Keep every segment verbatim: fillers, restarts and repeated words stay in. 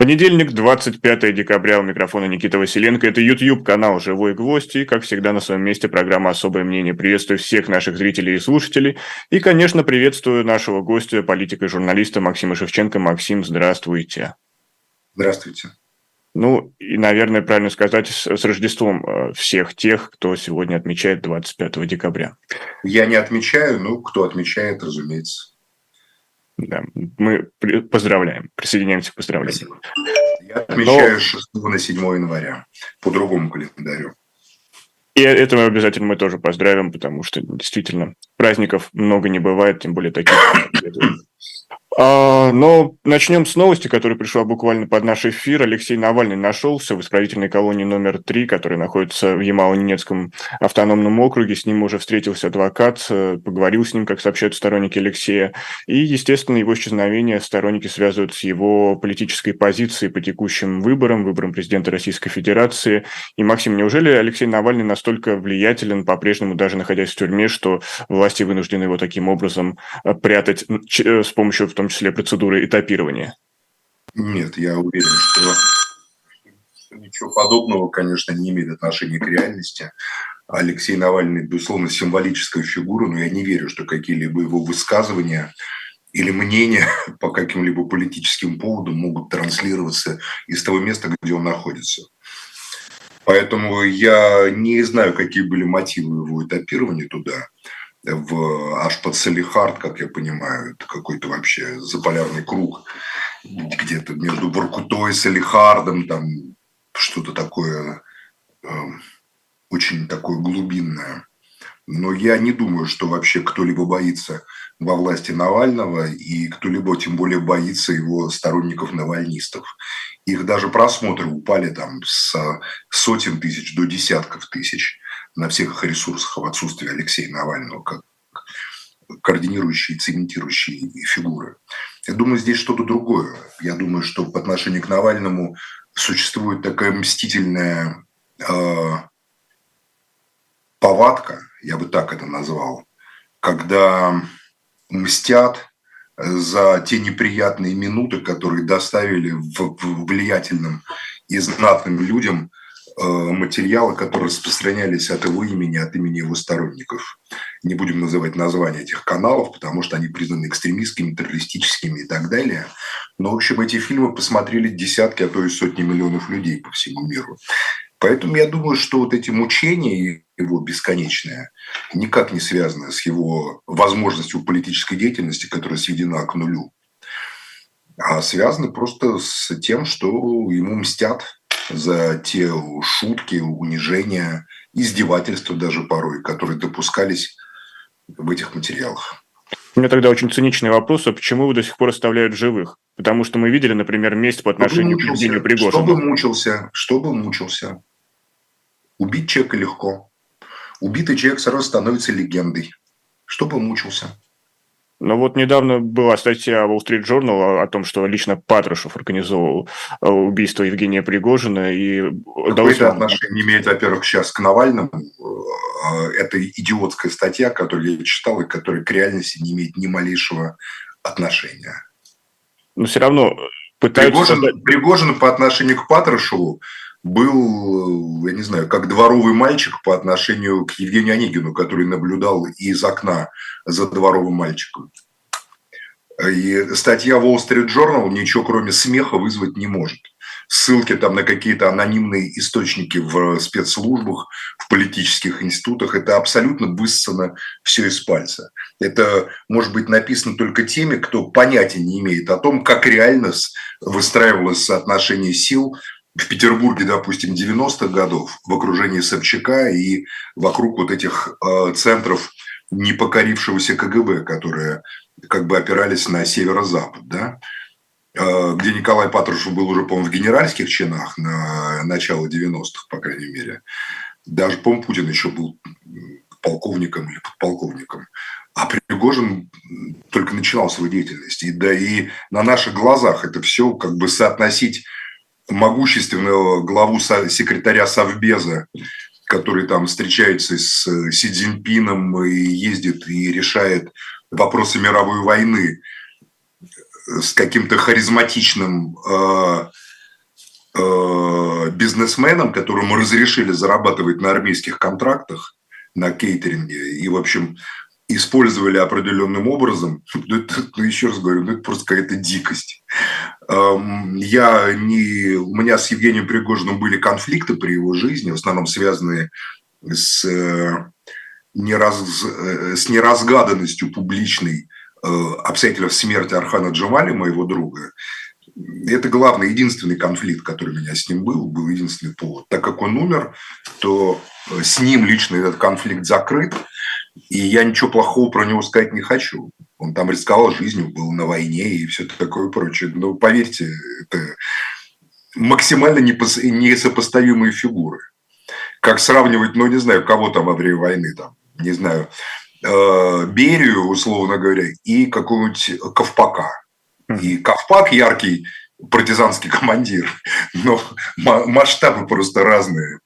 Понедельник, двадцать пятое декабря, у микрофона Никита Василенко. Это YouTube-канал «Живой гвоздь». И, как всегда, на своем месте программа «Особое мнение». Приветствую всех наших зрителей и слушателей. И, конечно, приветствую нашего гостя, политика и журналиста Максима Шевченко. Максим, здравствуйте. Здравствуйте. Ну, и, наверное, правильно сказать, с, с Рождеством всех тех, кто сегодня отмечает двадцать пятое декабря. Я не отмечаю, но кто отмечает, разумеется. Да, мы поздравляем, присоединяемся к поздравлениям. Я отмечаю Но... с шестого на седьмое января по другому календарю. И это мы обязательно мы тоже поздравим, потому что действительно праздников много не бывает, тем более таких. А, но начнем с новости, которая пришла буквально под наш эфир. Алексей Навальный нашелся в исправительной колонии номер три, которая находится в Ямало-Ненецком автономном округе. С ним уже встретился адвокат, поговорил с ним, как сообщают сторонники Алексея. И, естественно, его исчезновение сторонники связывают с его политической позицией по текущим выборам, выборам президента Российской Федерации. И, Максим, неужели Алексей Навальный настолько влиятелен, по-прежнему даже находясь в тюрьме, что власти вынуждены его таким образом прятать с помощью, в том в том числе процедуры этапирования? Нет, я уверен, что, что ничего подобного, конечно, не имеет отношения к реальности. Алексей Навальный, безусловно, символическая фигура, но я не верю, что какие-либо его высказывания или мнения по каким-либо политическим поводам могут транслироваться из того места, где он находится. Поэтому я не знаю, какие были мотивы его этапирования туда. В, аж под Салехард, как я понимаю, это какой-то вообще заполярный круг, где-то между Воркутой и Салехардом, там что-то такое, э, очень такое глубинное. Но я не думаю, что вообще кто-либо боится во власти Навального, и кто-либо тем более боится его сторонников-навальнистов. Их даже просмотры упали там с сотен тысяч до десятков тысяч на всех их ресурсах в отсутствие Алексея Навального как координирующей, цементирующей фигуры. Я думаю, здесь что-то другое. Я думаю, что по отношению к Навальному существует такая мстительная э, повадка, я бы так это назвал, когда мстят за те неприятные минуты, которые доставили в, в влиятельным и знатным людям материалы, которые распространялись от его имени, от имени его сторонников. Не будем называть названия этих каналов, потому что они признаны экстремистскими, террористическими и так далее. Но, в общем, эти фильмы посмотрели десятки, а то и сотни миллионов людей по всему миру. Поэтому я думаю, что вот эти мучения его бесконечные никак не связаны с его возможностью политической деятельности, которая сведена к нулю, а связаны просто с тем, что ему мстят за те шутки, унижения, издевательства даже порой, которые допускались в этих материалах. У меня тогда очень циничный вопрос, а почему вы до сих пор оставляют живых? Потому что мы видели, например, месть по отношению к Евгению Пригожину. Чтобы мучился, чтобы мучился. Убить человека легко. Убитый человек сразу становится легендой. Чтобы мучился. Но вот недавно была статья Wall Street Journal о том, что лично Патрушев организовал убийство Евгения Пригожина. И какое-то отношение имеет, во-первых, сейчас к Навальному. Это идиотская статья, которую я читал, и которая к реальности не имеет ни малейшего отношения. Но все равно пытаются... Пригожин, создать... Пригожин по отношению к Патрушеву был, я не знаю, как дворовый мальчик по отношению к Евгению Онегину, который наблюдал из окна за дворовым мальчиком. И статья Wall Street Journal ничего кроме смеха вызвать не может. Ссылки там на какие-то анонимные источники в спецслужбах, в политических институтах, это абсолютно высосано все из пальца. Это может быть написано только теми, кто понятия не имеет о том, как реально выстраивалось соотношение сил в Петербурге, допустим, девяностых годов, в окружении Собчака и вокруг вот этих э, центров непокорившегося ка гэ бэ, которые как бы опирались на северо-запад, да? э, где Николай Патрушев был уже, по-моему, в генеральских чинах на начало девяностых, по крайней мере. Даже, по-моему, Путин еще был полковником или подполковником. А Пригожин только начинал свою деятельность. И, да и на наших глазах это все как бы соотносить могущественного главу секретаря Совбеза, который там встречается с Си Цзиньпином и ездит и решает вопросы мировой войны, с каким-то харизматичным э, э, бизнесменом, которому разрешили зарабатывать на армейских контрактах, на кейтеринге, и, в общем, использовали определенным образом, ну, это, ну, еще раз говорю, ну, это просто какая-то дикость. Я не... У меня с Евгением Пригожиным были конфликты при его жизни, в основном связанные с, нераз... с неразгаданностью публичной обстоятельств смерти Орхана Джамали, моего друга. Это главный, единственный конфликт, который у меня с ним был, был единственный повод. Так как он умер, то с ним лично этот конфликт закрыт, и я ничего плохого про него сказать не хочу. Он там рисковал жизнью, был на войне и все такое прочее. Но поверьте, это максимально несопоставимые фигуры. Как сравнивать, ну, не знаю, кого там во время войны, там, не знаю, Берию, условно говоря, и какого-нибудь Ковпака. И Ковпак яркий партизанский командир, но масштабы просто разные.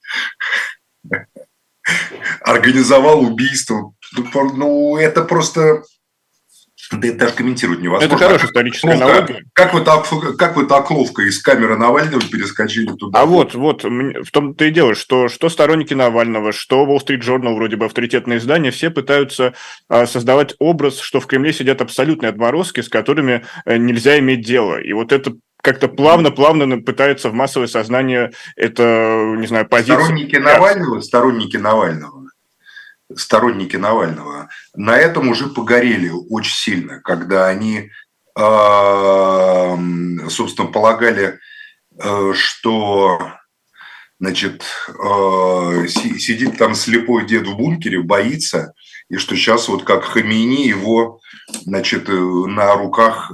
Организовал убийство. Ну, это просто... Да это даже комментировать невозможно. Это хорошая историческая аналогия. Как вы, так, как вы так ловко из камеры Навального перескочили туда? А вот, вот, в том-то и дело, что, что сторонники Навального, что Wall Street Journal, вроде бы авторитетные издания, все пытаются а, создавать образ, что в Кремле сидят абсолютные отморозки, с которыми а, нельзя иметь дело. И вот это как-то плавно-плавно пытается в массовое сознание это, не знаю, позиция. Сторонники Навального, сторонники Навального, сторонники Навального на этом уже погорели очень сильно, когда они, собственно, полагали, что, значит, сидит там слепой дед в бункере, боится, и что сейчас вот как Хамини его, значит, на руках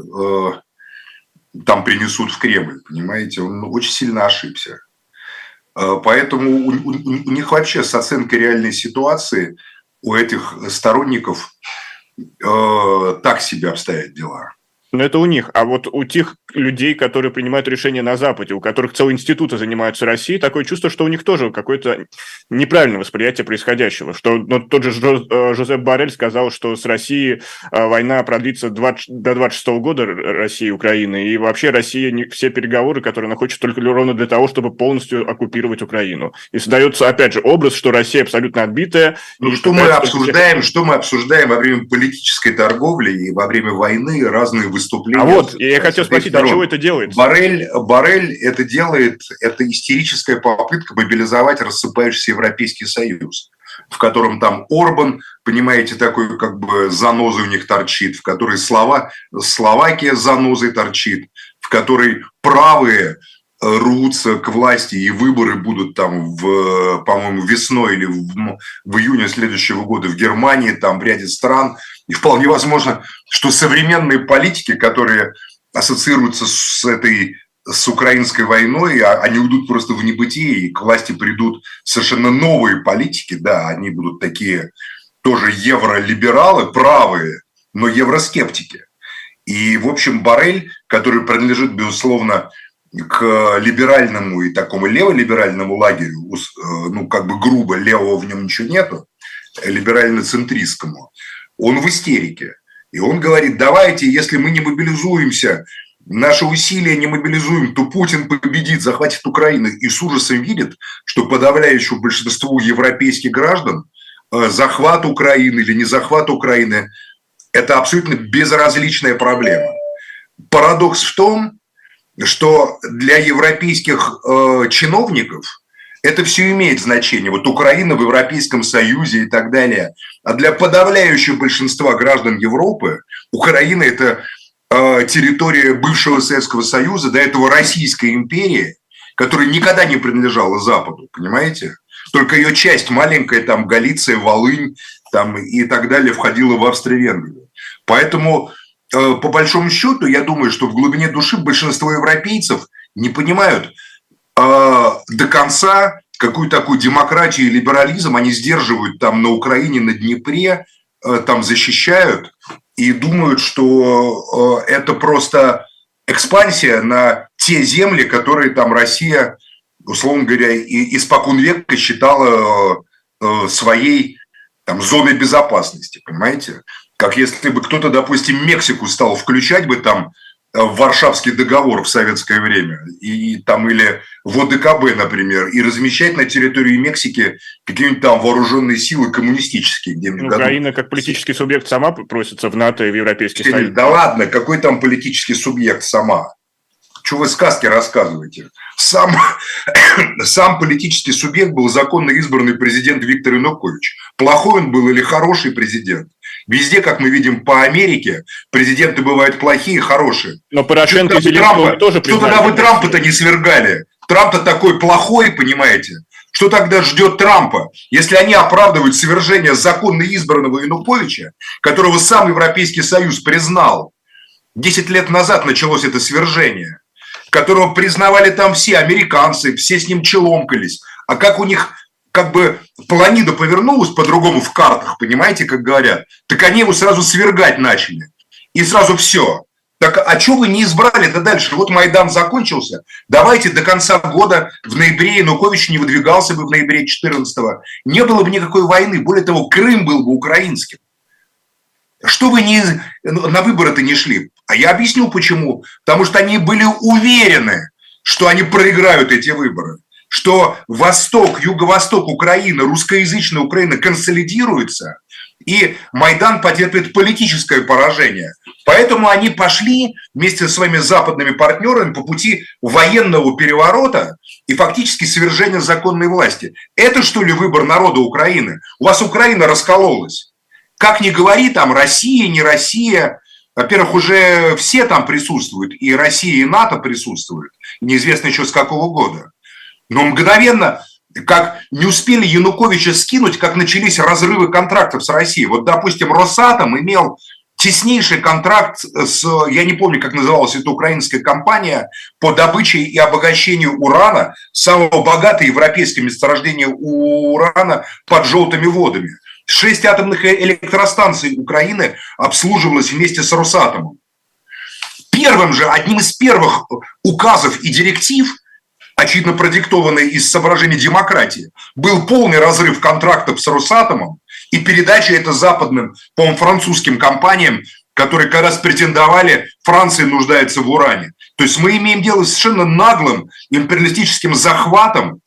там принесут в Кремль, понимаете? Он очень сильно ошибся. Поэтому у, у, у них вообще с оценкой реальной ситуации у этих сторонников э, так себе обстоят дела. Но это у них. А вот у тех людей, которые принимают решения на Западе, у которых целые институты занимаются Россией, такое чувство, что у них тоже какое-то неправильное восприятие происходящего. Что ну, тот же Жозеп Боррель сказал, что с Россией война продлится двадцать, до двадцать шестого года, России и Украины, и вообще Россия не, все переговоры, которые она хочет только ровно для того, чтобы полностью оккупировать Украину. И создается, опять же, образ, что Россия абсолютно отбитая. Ну, что мы обсуждаем, все... что мы обсуждаем во время политической торговли и во время войны разные выступления. А вот, я хотел спросить, для чего это делается? Боррель, Боррель это делает, это истерическая попытка мобилизовать рассыпающийся Европейский Союз, в котором там Орбан, понимаете, такой как бы занозой у них торчит, в которой Слова, Словакия занозой торчит, в которой правые рвутся к власти, и выборы будут там, в, по-моему, весной или в, в июне следующего года в Германии, там в ряде стран. И вполне возможно, что современные политики, которые ассоциируются с этой, с украинской войной, они уйдут просто в небытие, и к власти придут совершенно новые политики, да, они будут такие тоже евролибералы, правые, но евроскептики. И, в общем, Боррель, который принадлежит, безусловно, к либеральному и такому леволиберальному лагерю, ну, как бы грубо, левого в нем ничего нету, либерально-центристскому, он в истерике. И он говорит, давайте, если мы не мобилизуемся, наши усилия не мобилизуем, то Путин победит, захватит Украину. И с ужасом видит, что подавляющему большинству европейских граждан захват Украины или не захват Украины – это абсолютно безразличная проблема. Парадокс в том, что для европейских э, чиновников это все имеет значение. Вот Украина в Европейском Союзе и так далее. А для подавляющего большинства граждан Европы Украина – это э, территория бывшего Советского Союза, до этого Российской империи, которая никогда не принадлежала Западу, понимаете? Только ее часть маленькая, там Галиция, Волынь там, и так далее, входила в Австро-Венгрию. Поэтому... По большому счету, я думаю, что в глубине души большинство европейцев не понимают э, до конца, какую такую демократию и либерализм они сдерживают там на Украине, на Днепре, э, там защищают и думают, что э, это просто экспансия на те земли, которые там Россия, условно говоря, и, испокон века считала э, своей там, зоной безопасности, понимаете? Как если бы кто-то, допустим, Мексику стал включать бы там в Варшавский договор в советское время, и там или в О Д К Б, например, и размещать на территории Мексики какие-нибудь там вооруженные силы коммунистические где-нибудь. Украина как политический субъект сама просится в НАТО и в Европейский Союз. Да ладно, какой там политический субъект сама? Чего вы сказки рассказываете? Сам, сам политический субъект был законно избранный президент Виктор Янукович. Плохой он был или хороший президент? Везде, как мы видим по Америке, президенты бывают плохие и хорошие. Но Порошенко и Зеленского тоже признали. Что тогда вы Трампа-то не свергали? Трамп-то такой плохой, понимаете? Что тогда ждет Трампа? Если они оправдывают свержение законно избранного Януковича, которого сам Европейский Союз признал, десять лет назад началось это свержение, которого признавали там все американцы, все с ним челомкались. А как у них как бы планида повернулась по-другому в картах, понимаете, как говорят, так они его сразу свергать начали. И сразу все. Так а что вы не избрали-то дальше? Вот Майдан закончился. Давайте до конца года в ноябре Янукович не выдвигался бы в ноябре четырнадцатого. Не было бы никакой войны. Более того, Крым был бы украинским. Что вы не, на выборы-то не шли? А я объясню почему. Потому что они были уверены, что они проиграют эти выборы. Что Восток, Юго-Восток Украины, русскоязычная Украина консолидируется, и Майдан потерпит политическое поражение. Поэтому они пошли вместе со своими западными партнерами по пути военного переворота и фактически свержения законной власти. Это что ли выбор народа Украины? У вас Украина раскололась. Как ни говори, там Россия, не Россия. Во-первых, уже все там присутствуют, и Россия, и НАТО присутствуют. Неизвестно еще с какого года. Но мгновенно, как не успели Януковича скинуть, как начались разрывы контрактов с Россией. Вот, допустим, Росатом имел теснейший контракт с, я не помню, как называлась эта украинская компания, по добыче и обогащению урана, самого богатого европейского месторождения урана под желтыми водами. Шесть атомных электростанций Украины обслуживалось вместе с Росатомом. Первым же, одним из первых указов и директив, очевидно продиктованный из соображений демократии, был полный разрыв контрактов с Росатомом и передача это западным, по-моему, французским компаниям, которые как раз претендовали, Франция нуждается в уране. То есть мы имеем дело с совершенно наглым империалистическим захватом.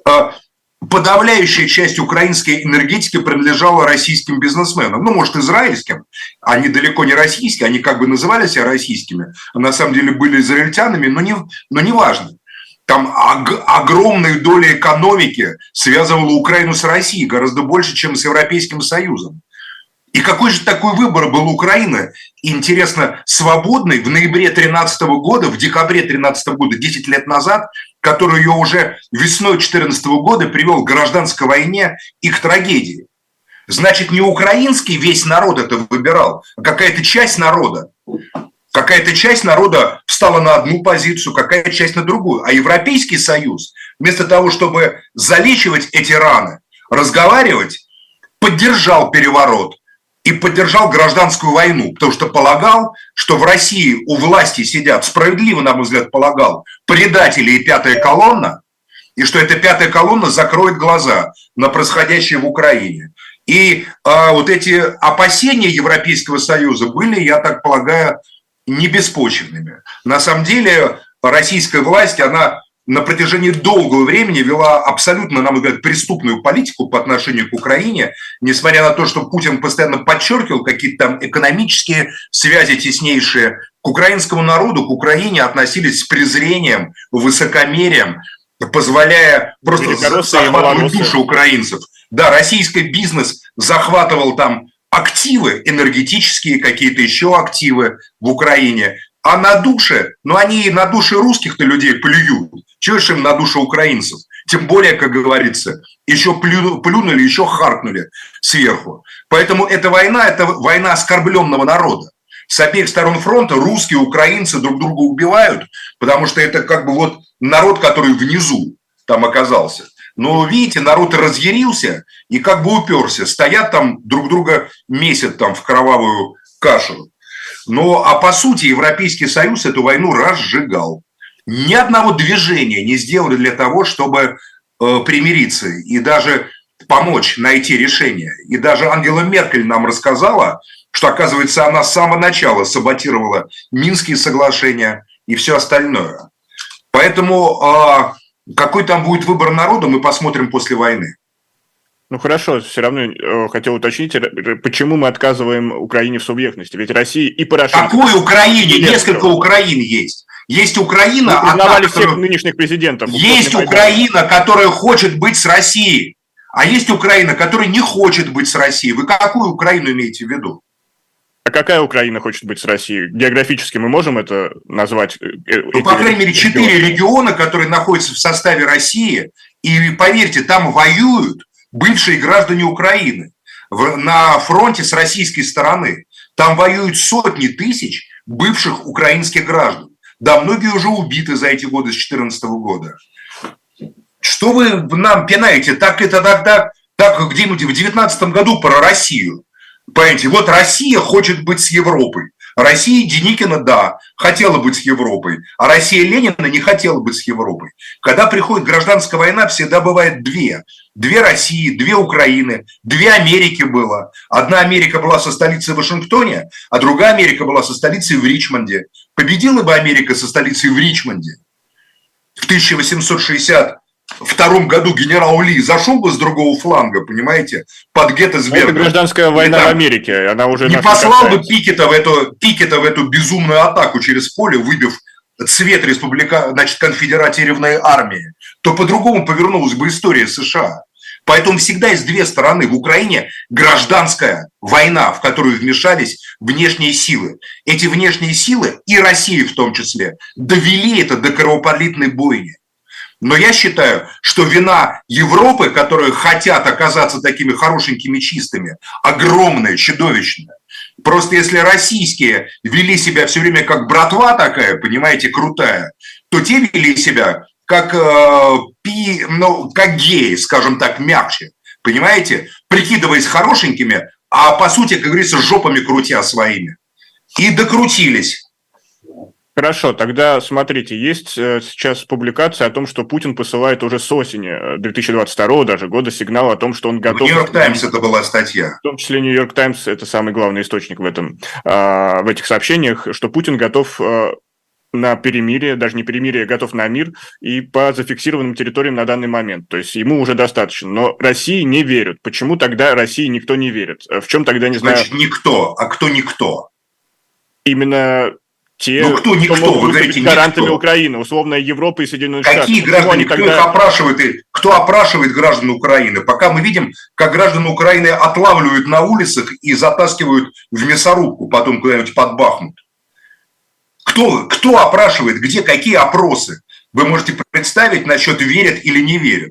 Подавляющая часть украинской энергетики принадлежала российским бизнесменам. Ну, может, израильским. Они далеко не российские, они как бы называли себя российскими, а на самом деле были израильтянами, но не, но не важно. Там ог- огромная доля экономики связывала Украину с Россией, гораздо больше, чем с Европейским Союзом. И какой же такой выбор был у Украины? Интересно, свободный в ноябре тринадцатого года, в декабре тринадцатого года, десять лет назад, который ее уже весной четырнадцатого года привел к гражданской войне и к трагедии. Значит, не украинский весь народ это выбирал, а какая-то часть народа. Какая-то часть народа встала на одну позицию, какая-то часть на другую. А Европейский Союз, вместо того, чтобы залечивать эти раны, разговаривать, поддержал переворот и поддержал гражданскую войну, потому что полагал, что в России у власти сидят, справедливо, на мой взгляд, полагал, предатели и пятая колонна, и что эта пятая колонна закроет глаза на происходящее в Украине. И а, вот эти опасения Европейского Союза были, я так полагаю, не беспочвенными. На самом деле российская власть, она на протяжении долгого времени вела абсолютно, на мой взгляд, преступную политику по отношению к Украине, несмотря на то, что Путин постоянно подчеркивал какие-то там экономические связи теснейшие. К украинскому народу, к Украине относились с презрением, высокомерием, позволяя просто захватывать души украинцев. Да, российский бизнес захватывал там активы, энергетические какие-то еще активы в Украине. А на душе, ну они на душе русских-то людей плюют. Чего ж им на душе украинцев? Тем более, как говорится, еще плю, плюнули, еще харкнули сверху. Поэтому эта война, это война оскорбленного народа. С обеих сторон фронта русские, украинцы друг друга убивают, потому что это как бы вот народ, который внизу там оказался. Но, видите, народ разъярился и как бы уперся. Стоят там, друг друга месят там в кровавую кашу. Но, а по сути, Европейский Союз эту войну разжигал. Ни одного движения не сделали для того, чтобы э, примириться и даже помочь найти решение. И даже Ангела Меркель нам рассказала, что, оказывается, она с самого начала саботировала Минские соглашения и все остальное. Поэтому э, какой там будет выбор народа, мы посмотрим после войны. Ну хорошо, все равно э, хотел уточнить, почему мы отказываем Украине в субъектности? Ведь Россия и Порошенко... Какой Украине? Несколько Украин есть. Есть Украина... Мы признавали всех которая... нынешних президентов. Есть Украина, которая хочет быть с Россией. А есть Украина, которая не хочет быть с Россией. Вы какую Украину имеете в виду? А какая Украина хочет быть с Россией? Географически мы можем это назвать? Ну, по крайней мере, четыре региона, которые находятся в составе России. И, поверьте, там воюют бывшие граждане Украины на фронте с российской стороны. Там воюют сотни тысяч бывших украинских граждан. Да, многие уже убиты за эти годы с две тысячи четырнадцатого года. Что вы нам пинаете? Так это тогда, так где-нибудь в девятнадцатом году про Россию. Понимаете, вот Россия хочет быть с Европой. Россия Деникина, да, хотела быть с Европой, а Россия Ленина не хотела быть с Европой. Когда приходит гражданская война, всегда бывает две. Две России, две Украины, две Америки было. Одна Америка была со столицей в Вашингтоне, а другая Америка была со столицей в Ричмонде. Победила бы Америка со столицей в Ричмонде в тысяча восемьсот шестьдесят втором году генерал Ли зашел бы с другого фланга, понимаете, под Геттисбергом. Это гражданская война там, в Америке, она уже... Не послал бы Пикета в, эту, Пикета в эту безумную атаку через поле, выбив цвет республика, значит, конфедеративной армии, то по-другому повернулась бы история США. Поэтому всегда есть две стороны. В Украине гражданская война, в которую вмешались внешние силы. Эти внешние силы, и Россия в том числе, довели это до кровопролитной бойни. Но я считаю, что вина Европы, которые хотят оказаться такими хорошенькими, чистыми, огромная, чудовищная. Просто если российские вели себя все время как братва такая, понимаете, крутая, то те вели себя как, э, пи, ну, как геи, скажем так, мягче. Понимаете? Прикидываясь хорошенькими, а по сути, как говорится, жопами крутя своими. И докрутились. Хорошо, тогда смотрите, есть сейчас публикация о том, что Путин посылает уже с осени две тысячи двадцать второго даже года сигнал о том, что он готов... В Нью-Йорк Таймс это была статья. В том числе Нью-Йорк Таймс, это самый главный источник в, этом, в этих сообщениях, что Путин готов на перемирие, даже не перемирие, готов на мир и по зафиксированным территориям на данный момент. То есть ему уже достаточно. Но России не верят. Почему тогда России никто не верит? В чем тогда, не знаю... Значит, никто. А кто никто? Именно... Те, ну кто никто, кто вы говорите, гарантами никто. Украины, условно Европа и Соединенные Какие Штаты. Какие граждане, кто тогда... их опрашивает, и кто опрашивает граждан Украины? Пока мы видим, как граждан Украины отлавливают на улицах и затаскивают в мясорубку, потом куда-нибудь под Бахмут. Кто, кто опрашивает, где, какие опросы? Вы можете представить насчет верят или не верят?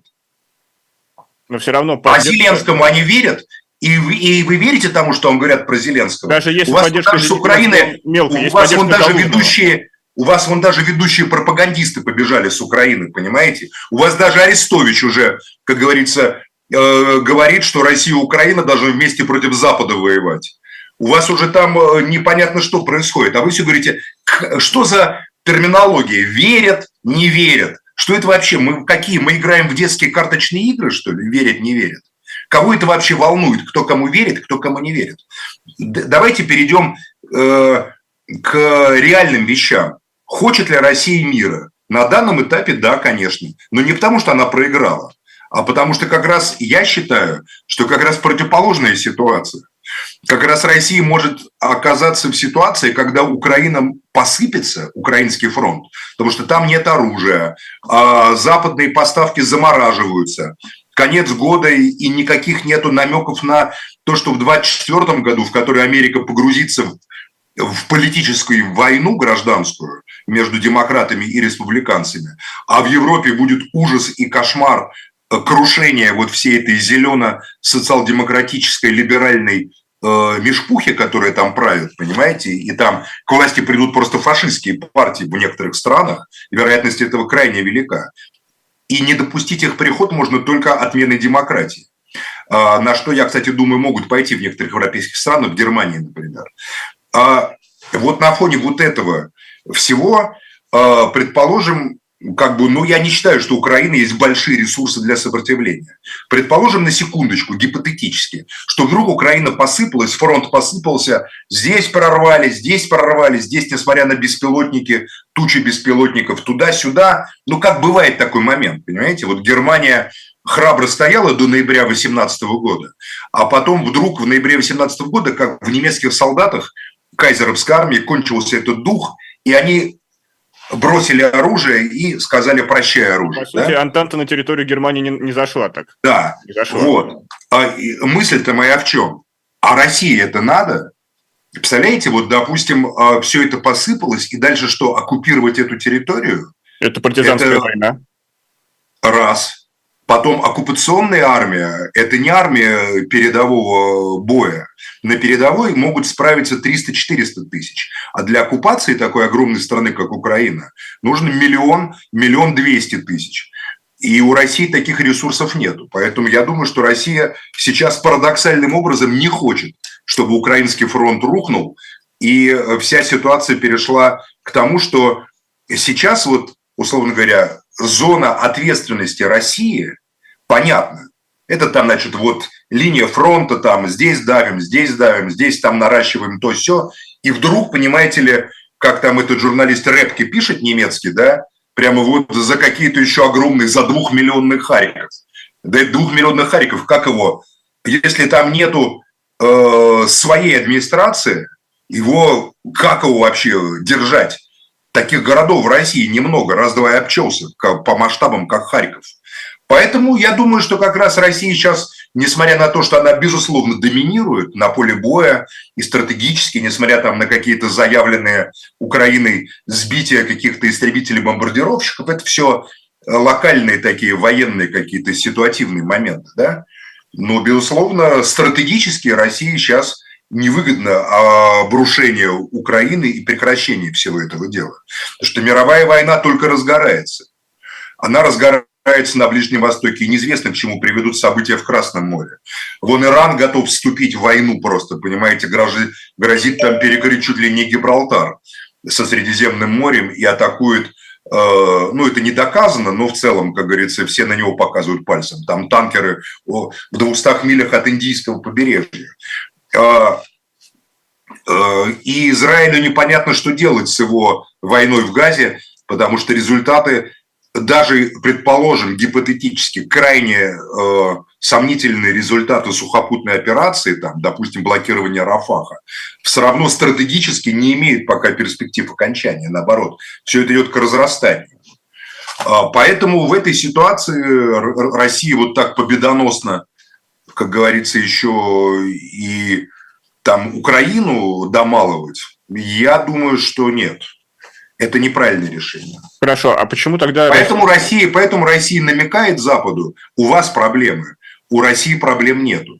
Но все равно... А Зеленскому они верят? И вы, и вы верите тому, что он говорят про Зеленского? Даже если у вас поддержка с Украины, мелко, у вас вон даже ведущие, у вас вон даже ведущие пропагандисты побежали с Украины, понимаете? У вас даже Арестович уже, как говорится, э, говорит, что Россия и Украина должны вместе против Запада воевать. У вас уже там э, непонятно, что происходит. А вы все говорите, что за терминология? Верят, не верят. Что это вообще? Мы какие? Мы играем в детские карточные игры, что ли? Верят, не верят. Кого это вообще волнует? Кто кому верит, кто кому не верит? Давайте перейдем э, к реальным вещам. Хочет ли Россия мира? На данном этапе да, конечно. Но не потому, что она проиграла, а потому что как раз я считаю, что как раз противоположная ситуация. Как раз Россия может оказаться в ситуации, когда Украина посыпется, украинский фронт, потому что там нет оружия, а западные поставки замораживаются. Конец года, и никаких нету намеков на то, что в двадцать четвёртом году, в который Америка погрузится в, в политическую войну гражданскую между демократами и республиканцами, а в Европе будет ужас и кошмар крушения вот всей этой зелено-социал-демократической либеральной э, мешпухи, которая там правит, понимаете, и там к власти придут просто фашистские партии в некоторых странах, и вероятность этого крайне велика. И не допустить их переход можно только отменой демократии. На что, я, кстати, думаю, могут пойти в некоторых европейских странах, в Германии, например. Вот на фоне вот этого всего, предположим, как бы, ну, я не считаю, что у Украины есть большие ресурсы для сопротивления. Предположим, на секундочку, гипотетически, что вдруг Украина посыпалась, фронт посыпался, здесь прорвали, здесь прорвали, здесь, несмотря на беспилотники, тучи беспилотников, туда-сюда. Ну, как бывает такой момент, понимаете? Вот Германия храбро стояла до ноября восемнадцатого года, а потом вдруг в ноябре восемнадцатого года, как в немецких солдатах кайзеровской армии, кончился этот дух, и они бросили оружие и сказали «прощай оружие». По сути, да? Антанта на территорию Германии не, не зашла так. Да, не зашла. Вот. А мысль-то моя в чем? А России это надо? Представляете, вот, допустим, все это посыпалось, и дальше что, оккупировать эту территорию? Это партизанская это война. Раз. Потом оккупационная армия – это не армия передового боя. На передовой могут справиться триста-четыреста тысяч. А для оккупации такой огромной страны, как Украина, нужно миллион, миллион двести тысяч. И у России таких ресурсов нету. Поэтому я думаю, что Россия сейчас парадоксальным образом не хочет, чтобы украинский фронт рухнул, и вся ситуация перешла к тому, что сейчас, вот, условно говоря, зона ответственности России понятна. Это там, значит, вот линия фронта, там здесь давим, здесь давим, здесь там наращиваем то все. И вдруг, понимаете ли, как там этот журналист Репке пишет немецкий, да, прямо вот за какие-то еще огромные, за двухмиллионный Харьков. Да это двухмиллионный Харьков, как его? Если там нету э, своей администрации, его, как его вообще держать? Таких городов в России немного, раз-два и обчелся по масштабам, как Харьков. Поэтому я думаю, что как раз Россия сейчас, несмотря на то, что она, безусловно, доминирует на поле боя и стратегически, несмотря там на какие-то заявленные Украиной сбития каких-то истребителей-бомбардировщиков, это все локальные такие военные какие-то ситуативные моменты, да? Но, безусловно, стратегически России сейчас невыгодно обрушение Украины и прекращение всего этого дела. Потому что мировая война только разгорается. Она разгорается на Ближнем Востоке, и неизвестно, к чему приведут события в Красном море. Вон Иран готов вступить в войну просто, понимаете, грозит, грозит там перекрыть чуть ли не Гибралтар со Средиземным морем и атакует, э, ну это не доказано, но в целом, как говорится, все на него показывают пальцем. Там танкеры в двухстах милях от индийского побережья. И Израилю непонятно, что делать с его войной в Газе, потому что результаты, даже, предположим, гипотетически, крайне э, сомнительные результаты сухопутной операции, там, допустим, блокирование Рафаха, все равно стратегически не имеют пока перспектив окончания. Наоборот, все это идет к разрастанию. Поэтому в этой ситуации Россия вот так победоносно, как говорится, еще и там Украину домалывать, я думаю, что нет. Это неправильное решение. Хорошо, а почему тогда... Поэтому Россия, поэтому Россия намекает Западу, у вас проблемы, у России проблем нету.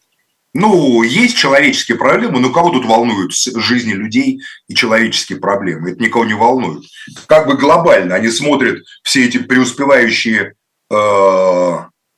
Ну, есть человеческие проблемы, но кого тут волнуют жизни людей и человеческие проблемы? Это никого не волнует. Как бы глобально они смотрят все эти преуспевающие э,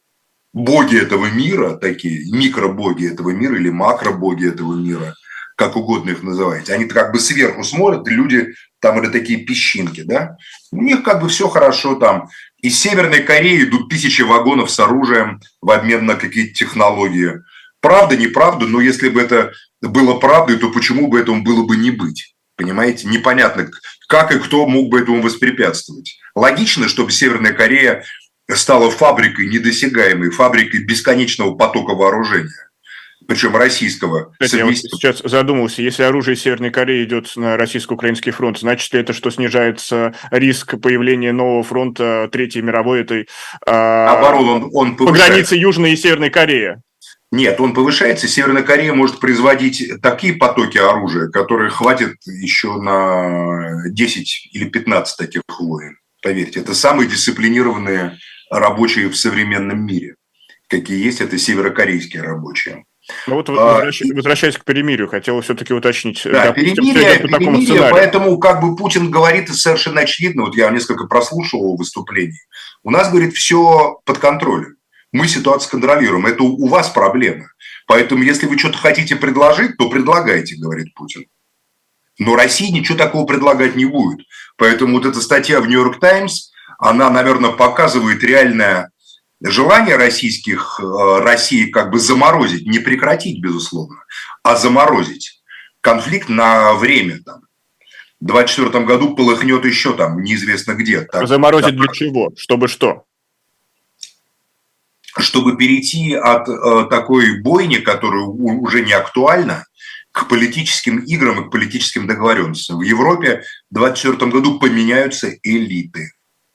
боги этого мира, такие микробоги этого мира или макробоги этого мира, как угодно их называете. Они как бы сверху смотрят, и люди там это такие песчинки, да? У них как бы все хорошо там. Из Северной Кореи идут тысячи вагонов с оружием в обмен на какие-то технологии. Правда, неправда, но если бы это было правдой, то почему бы этому было бы не быть? Понимаете? Непонятно, как и кто мог бы этому воспрепятствовать. Логично, чтобы Северная Корея стала фабрикой недосягаемой, фабрикой бесконечного потока вооружения. Причем российского. Кстати, я вот сейчас задумался, если оружие Северной Кореи идет на российско-украинский фронт, значит ли это, что снижается риск появления нового фронта Третьей мировой этой Наоборот, он, он по границе Южной и Северной Кореи? Нет, он повышается. Северная Корея может производить такие потоки оружия, которые хватит еще на десять или пятнадцать таких войн. Поверьте, это самые дисциплинированные рабочие в современном мире. Какие есть, это северокорейские рабочие. Ну вот, возвращаясь, возвращаясь к перемирию, хотел все-таки уточнить. Да, допустим, перемирие, перемирие поэтому как бы Путин говорит совершенно очевидно, вот я несколько прослушал выступлений, у нас, говорит, все под контролем. Мы ситуацию контролируем. Это у вас проблемы. Поэтому, если вы что-то хотите предложить, то предлагайте, говорит Путин. Но Россия ничего такого предлагать не будет. Поэтому вот эта статья в «Нью-Йорк Таймс», она, наверное, показывает реальное желание российских, России как бы заморозить, не прекратить, безусловно, а заморозить конфликт на время. Там. В двадцать четвёртом году полыхнет еще там, неизвестно где. Так, заморозить так, для чего? Чтобы что? Чтобы перейти от э, такой бойни, которая уже не актуальна, к политическим играм и к политическим договоренностям. В Европе в двадцать четвёртом году поменяются элиты.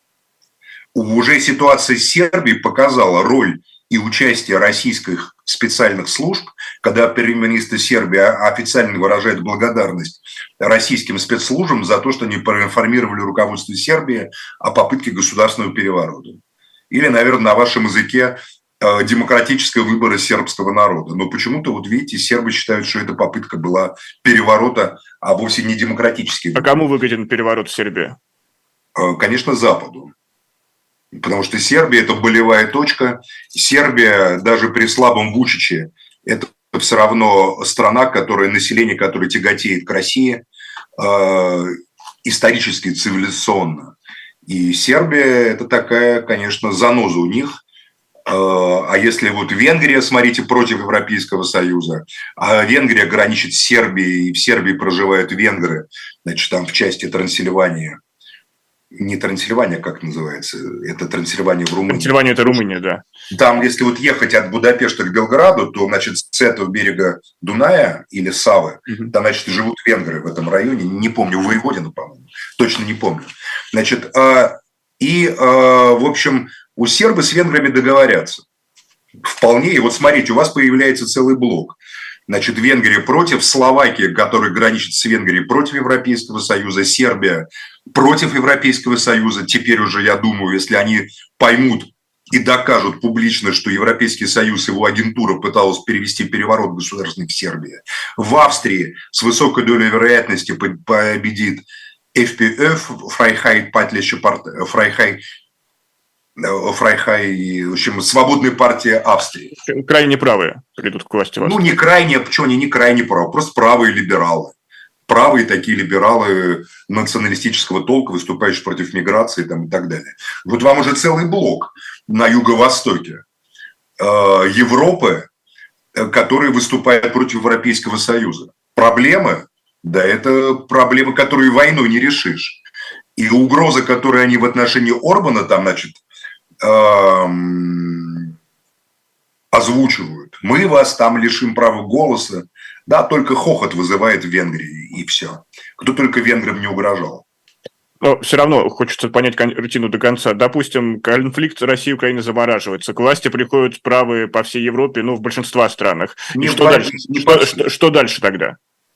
Уже ситуация с Сербией показала роль и участие российских специальных служб, когда премьер-министр Сербии официально выражает благодарность российским спецслужбам за то, что они проинформировали руководство Сербии о попытке государственного переворота. Или, наверное, на вашем языке демократического выбора сербского народа. Но почему-то, вот видите, сербы считают, что эта попытка была переворота, а вовсе не демократический выбор. А кому выгоден переворот в Сербии? Конечно, Западу. Потому что Сербия – это болевая точка. Сербия, даже при слабом Вучиче, это все равно страна, которая, население, которое тяготеет к России э, исторически, цивилизационно. И Сербия – это такая, конечно, заноза у них. А если вот Венгрия, смотрите, против Европейского Союза, а Венгрия граничит с Сербией, и в Сербии проживают венгры, значит, там в части Трансильвании, не Трансильвания, как называется, это Трансильвания в Румынии. Трансильвания – это Румыния, да. Там, если вот ехать от Будапешта к Белграду, то, значит, с этого берега Дуная или Савы, угу. там, значит, живут венгры в этом районе, не помню, Воеводина, по-моему, точно не помню. Значит, и, в общем, у сербы с венграми договорятся. Вполне. И вот смотрите, у вас появляется целый блок. Значит, Венгрия против, Словакия, которая граничит с Венгрией, против Европейского Союза, Сербия против Европейского Союза. Теперь уже, я думаю, если они поймут и докажут публично, что Европейский Союз, его агентура пыталась перевести переворот государственный в Сербии. В Австрии с высокой долей вероятности победит эф пи эф, Фрайхай Патлище Фрайхай, Фрайхай, в общем, свободная партия Австрии. Крайне правые придут к власти. Ну, не крайне, почему они не крайне правые, просто правые либералы. Правые такие либералы националистического толка, выступающие против миграции там, и так далее. Вот вам уже целый блок на юго-востоке э, Европы, который выступает против Европейского Союза. Проблемы? Да, это проблемы, которые войной не решишь. И угроза, которую они в отношении Орбана там, значит, эм, озвучивают. Мы вас там лишим права голоса. Да, только хохот вызывает в Венгрии, и все. Кто только венграм не угрожал. Но все равно хочется понять картину до конца. Допустим, конфликт России и Украины замораживается. К власти приходят правые по всей Европе, ну, в большинстве странах. И не что, по, дальше? Не что, что, что дальше тогда?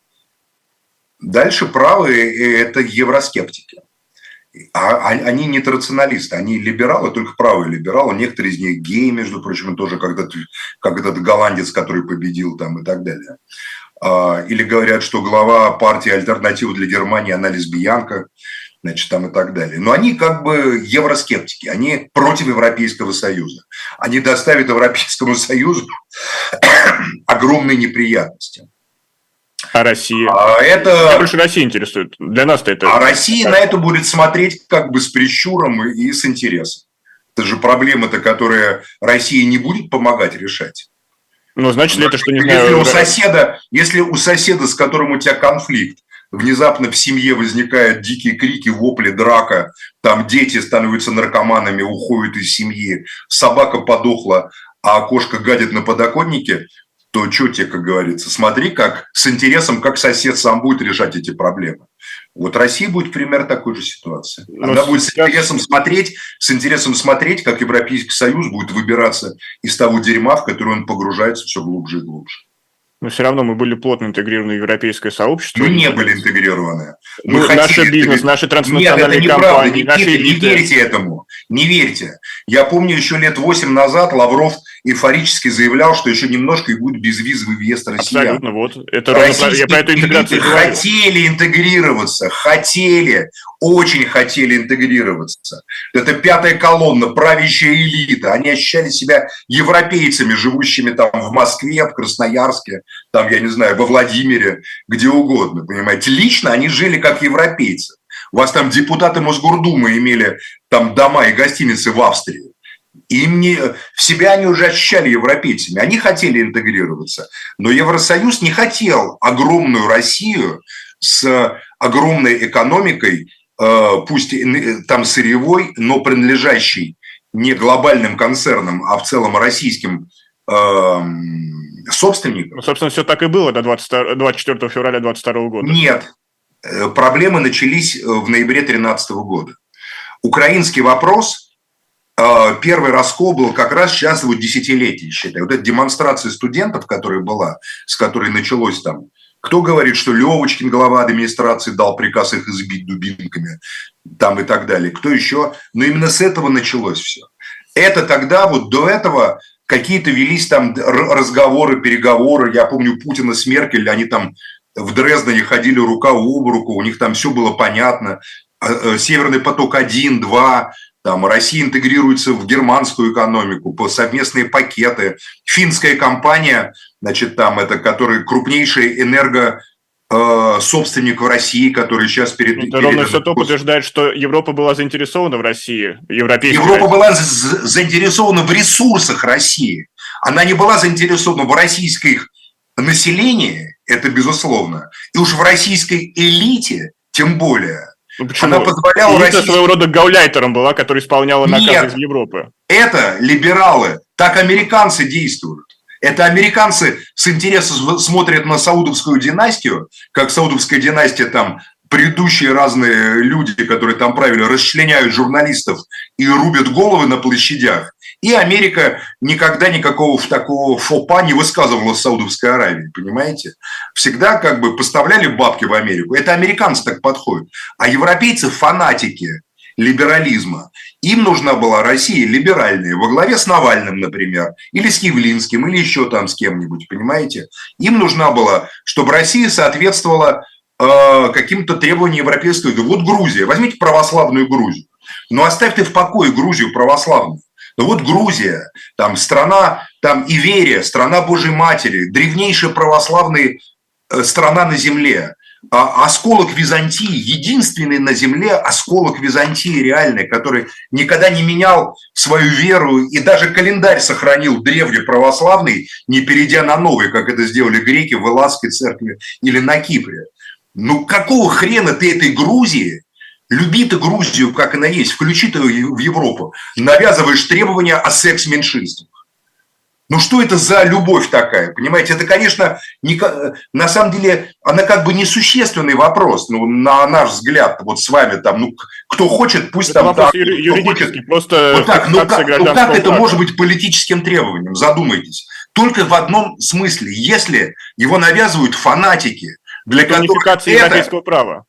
Дальше правые – это евроскептики. А они не традиционалисты, они либералы, только правые либералы. Некоторые из них геи, между прочим, тоже когда-то, как этот голландец, который победил там и так далее. Или говорят, что глава партии «Альтернатива для Германии», она лесбиянка, значит, там и так далее. Но они как бы евроскептики, они против Европейского Союза. Они доставят Европейскому Союзу огромные неприятности. А Россия? А это... Меня больше Россия интересует. Для нас-то это... А Россия на это будет смотреть как бы с прищуром и с интересом. Это же проблема-то, которая Россия не будет помогать решать. Ну, значит ли это, что не если знаю... У соседа, если у соседа, с которым у тебя конфликт, внезапно в семье возникают дикие крики, вопли, драка, там дети становятся наркоманами, уходят из семьи, собака подохла, а кошка гадит на подоконнике, то что тебе, как говорится, смотри, как с интересом, как сосед сам будет решать эти проблемы. Вот Россия будет пример такой же ситуации. Она Но будет сейчас... с интересом смотреть, с интересом смотреть, как Европейский Союз будет выбираться из того дерьма, в которое он погружается все глубже и глубже. Но все равно мы были плотно интегрированы в европейское сообщество. Мы не были интегрированы. Мы ну, наш бизнес, интегри... наши транснациональные Нет, это компании, наши элиты. Не верьте этому. Не верьте. Я помню, еще лет восемь назад Лавров эйфорически заявлял, что еще немножко и будет безвизовый въезд россиян. Абсолютно, вот. Это ровно, я про эту интеграцию говорю. Хотели интегрироваться, хотели, очень хотели интегрироваться. Это пятая колонна, правящая элита. Они ощущали себя европейцами, живущими там в Москве, в Красноярске, там, я не знаю, во Владимире, где угодно, понимаете. Лично они жили как европейцы. У вас там депутаты Мосгордумы имели там дома и гостиницы в Австрии. Им не, в себя они уже ощущали европейцами. Они хотели интегрироваться. Но Евросоюз не хотел огромную Россию с огромной экономикой, пусть там сырьевой, но принадлежащей не глобальным концернам, а в целом российским собственникам. Ну, собственно, все так и было до двадцать четвёртого февраля две тысячи двадцать второго года. Нет. Проблемы начались в ноябре две тысячи тринадцатого года. Украинский вопрос... Первый раскол был как раз сейчас вот десятилетие, считаю. Вот эта демонстрация студентов, которая была, с которой началось там. Кто говорит, что Левочкин, глава администрации, дал приказ их избить дубинками, там и так далее. Кто еще? Но именно с этого началось все. Это тогда, вот до этого какие-то велись там разговоры, переговоры. Я помню Путина с Меркель, они там в Дрездене ходили рука об руку, у них там все было понятно. Северный поток один, два... Там Россия интегрируется в германскую экономику, по совместные пакеты. Финская компания, значит, там это, который крупнейший энергособственник в России, который сейчас перед... Это ровно все то подтверждает, что Европа была заинтересована в России. Европейская Европа Россия. была заинтересована в ресурсах России. Она не была заинтересована в российских населении, это безусловно. И уж в российской элите тем более... Ну, почему? Она позволяла Элита России... своего рода гауляйтером была, которая исполняла наказы Нет, из Европы. Это либералы. Так американцы действуют. Это американцы с интересом смотрят на саудовскую династию, как саудовская династия там предыдущие разные люди, которые там правили, расчленяют журналистов и рубят головы на площадях. И Америка никогда никакого такого фопа не высказывала в Саудовской Аравии, понимаете? Всегда как бы поставляли бабки в Америку. Это американцы так подходят. А европейцы фанатики либерализма. Им нужна была Россия либеральная, во главе с Навальным, например, или с Явлинским, или еще там с кем-нибудь, понимаете? Им нужна была, чтобы Россия соответствовала э, каким-то требованиям европейского. Вот Грузия, возьмите православную Грузию. Но оставьте в покое Грузию православную. Ну вот Грузия, там страна, там Иверия, страна Божьей Матери, древнейшая православная страна на земле. А осколок Византии, единственный на земле осколок Византии реальный, который никогда не менял свою веру и даже календарь сохранил древний православный, не перейдя на новый, как это сделали греки в Элладской церкви или на Кипре. Ну какого хрена ты этой Грузии, люби ты Грузию, как она есть, включи ты в Европу, навязываешь требования о секс-меньшинствах. Ну что это за любовь такая, понимаете? Это, конечно, не, на самом деле, она как бы несущественный вопрос, ну, на наш взгляд, вот с вами там, ну, кто хочет, пусть это там... Вопрос так, юридический, хочет, просто... Вот так, ну как, ну как это может быть политическим требованием, задумайтесь. Только в одном смысле, если его навязывают фанатики, для которых унификация это... европейского права.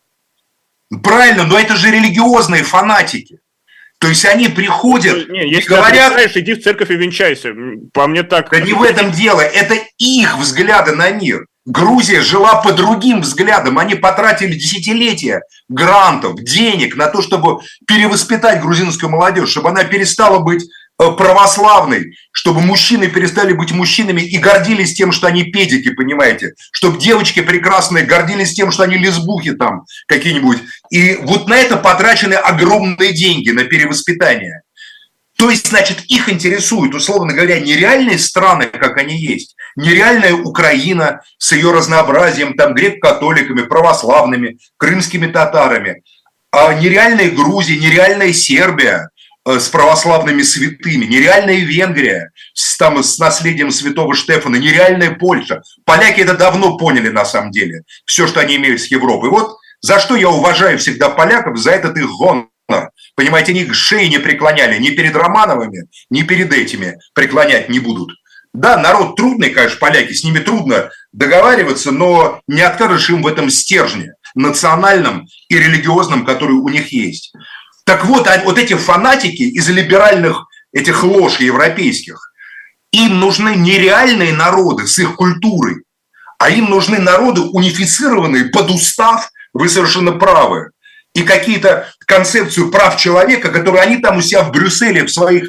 Правильно, но это же религиозные фанатики. То есть они приходят не, и если говорят... ты иди в церковь и венчайся. По мне так... Да не в этом дело. Это их взгляды на мир. Грузия жила по другим взглядам. Они потратили десятилетия грантов, денег на то, чтобы перевоспитать грузинскую молодежь, чтобы она перестала быть православной, чтобы мужчины перестали быть мужчинами и гордились тем, что они педики, понимаете? Чтобы девочки прекрасные гордились тем, что они лесбухи там какие-нибудь. И вот на это потрачены огромные деньги, на перевоспитание. То есть, значит, их интересуют, условно говоря, нереальные страны, как они есть, нереальная Украина с ее разнообразием, там, грек-католиками, православными, крымскими татарами, а нереальная Грузия, нереальная Сербия с православными святыми, нереальная Венгрия с, там, с наследием святого Штефана, нереальная Польша. Поляки это давно поняли на самом деле, все, что они имеют с Европой. Вот за что я уважаю всегда поляков, за этот их гонор. Понимаете, они шеи не преклоняли ни перед Романовыми, ни перед этими преклонять не будут. Да, народ трудный, конечно, поляки, с ними трудно договариваться, но не откажешь им в этом стержне национальном и религиозном, который у них есть. Так вот, вот эти фанатики из либеральных этих лож европейских, им нужны не реальные народы с их культурой, а им нужны народы унифицированные под устав, вы совершенно правы, и какие-то концепцию прав человека, которую они там у себя в Брюсселе в своих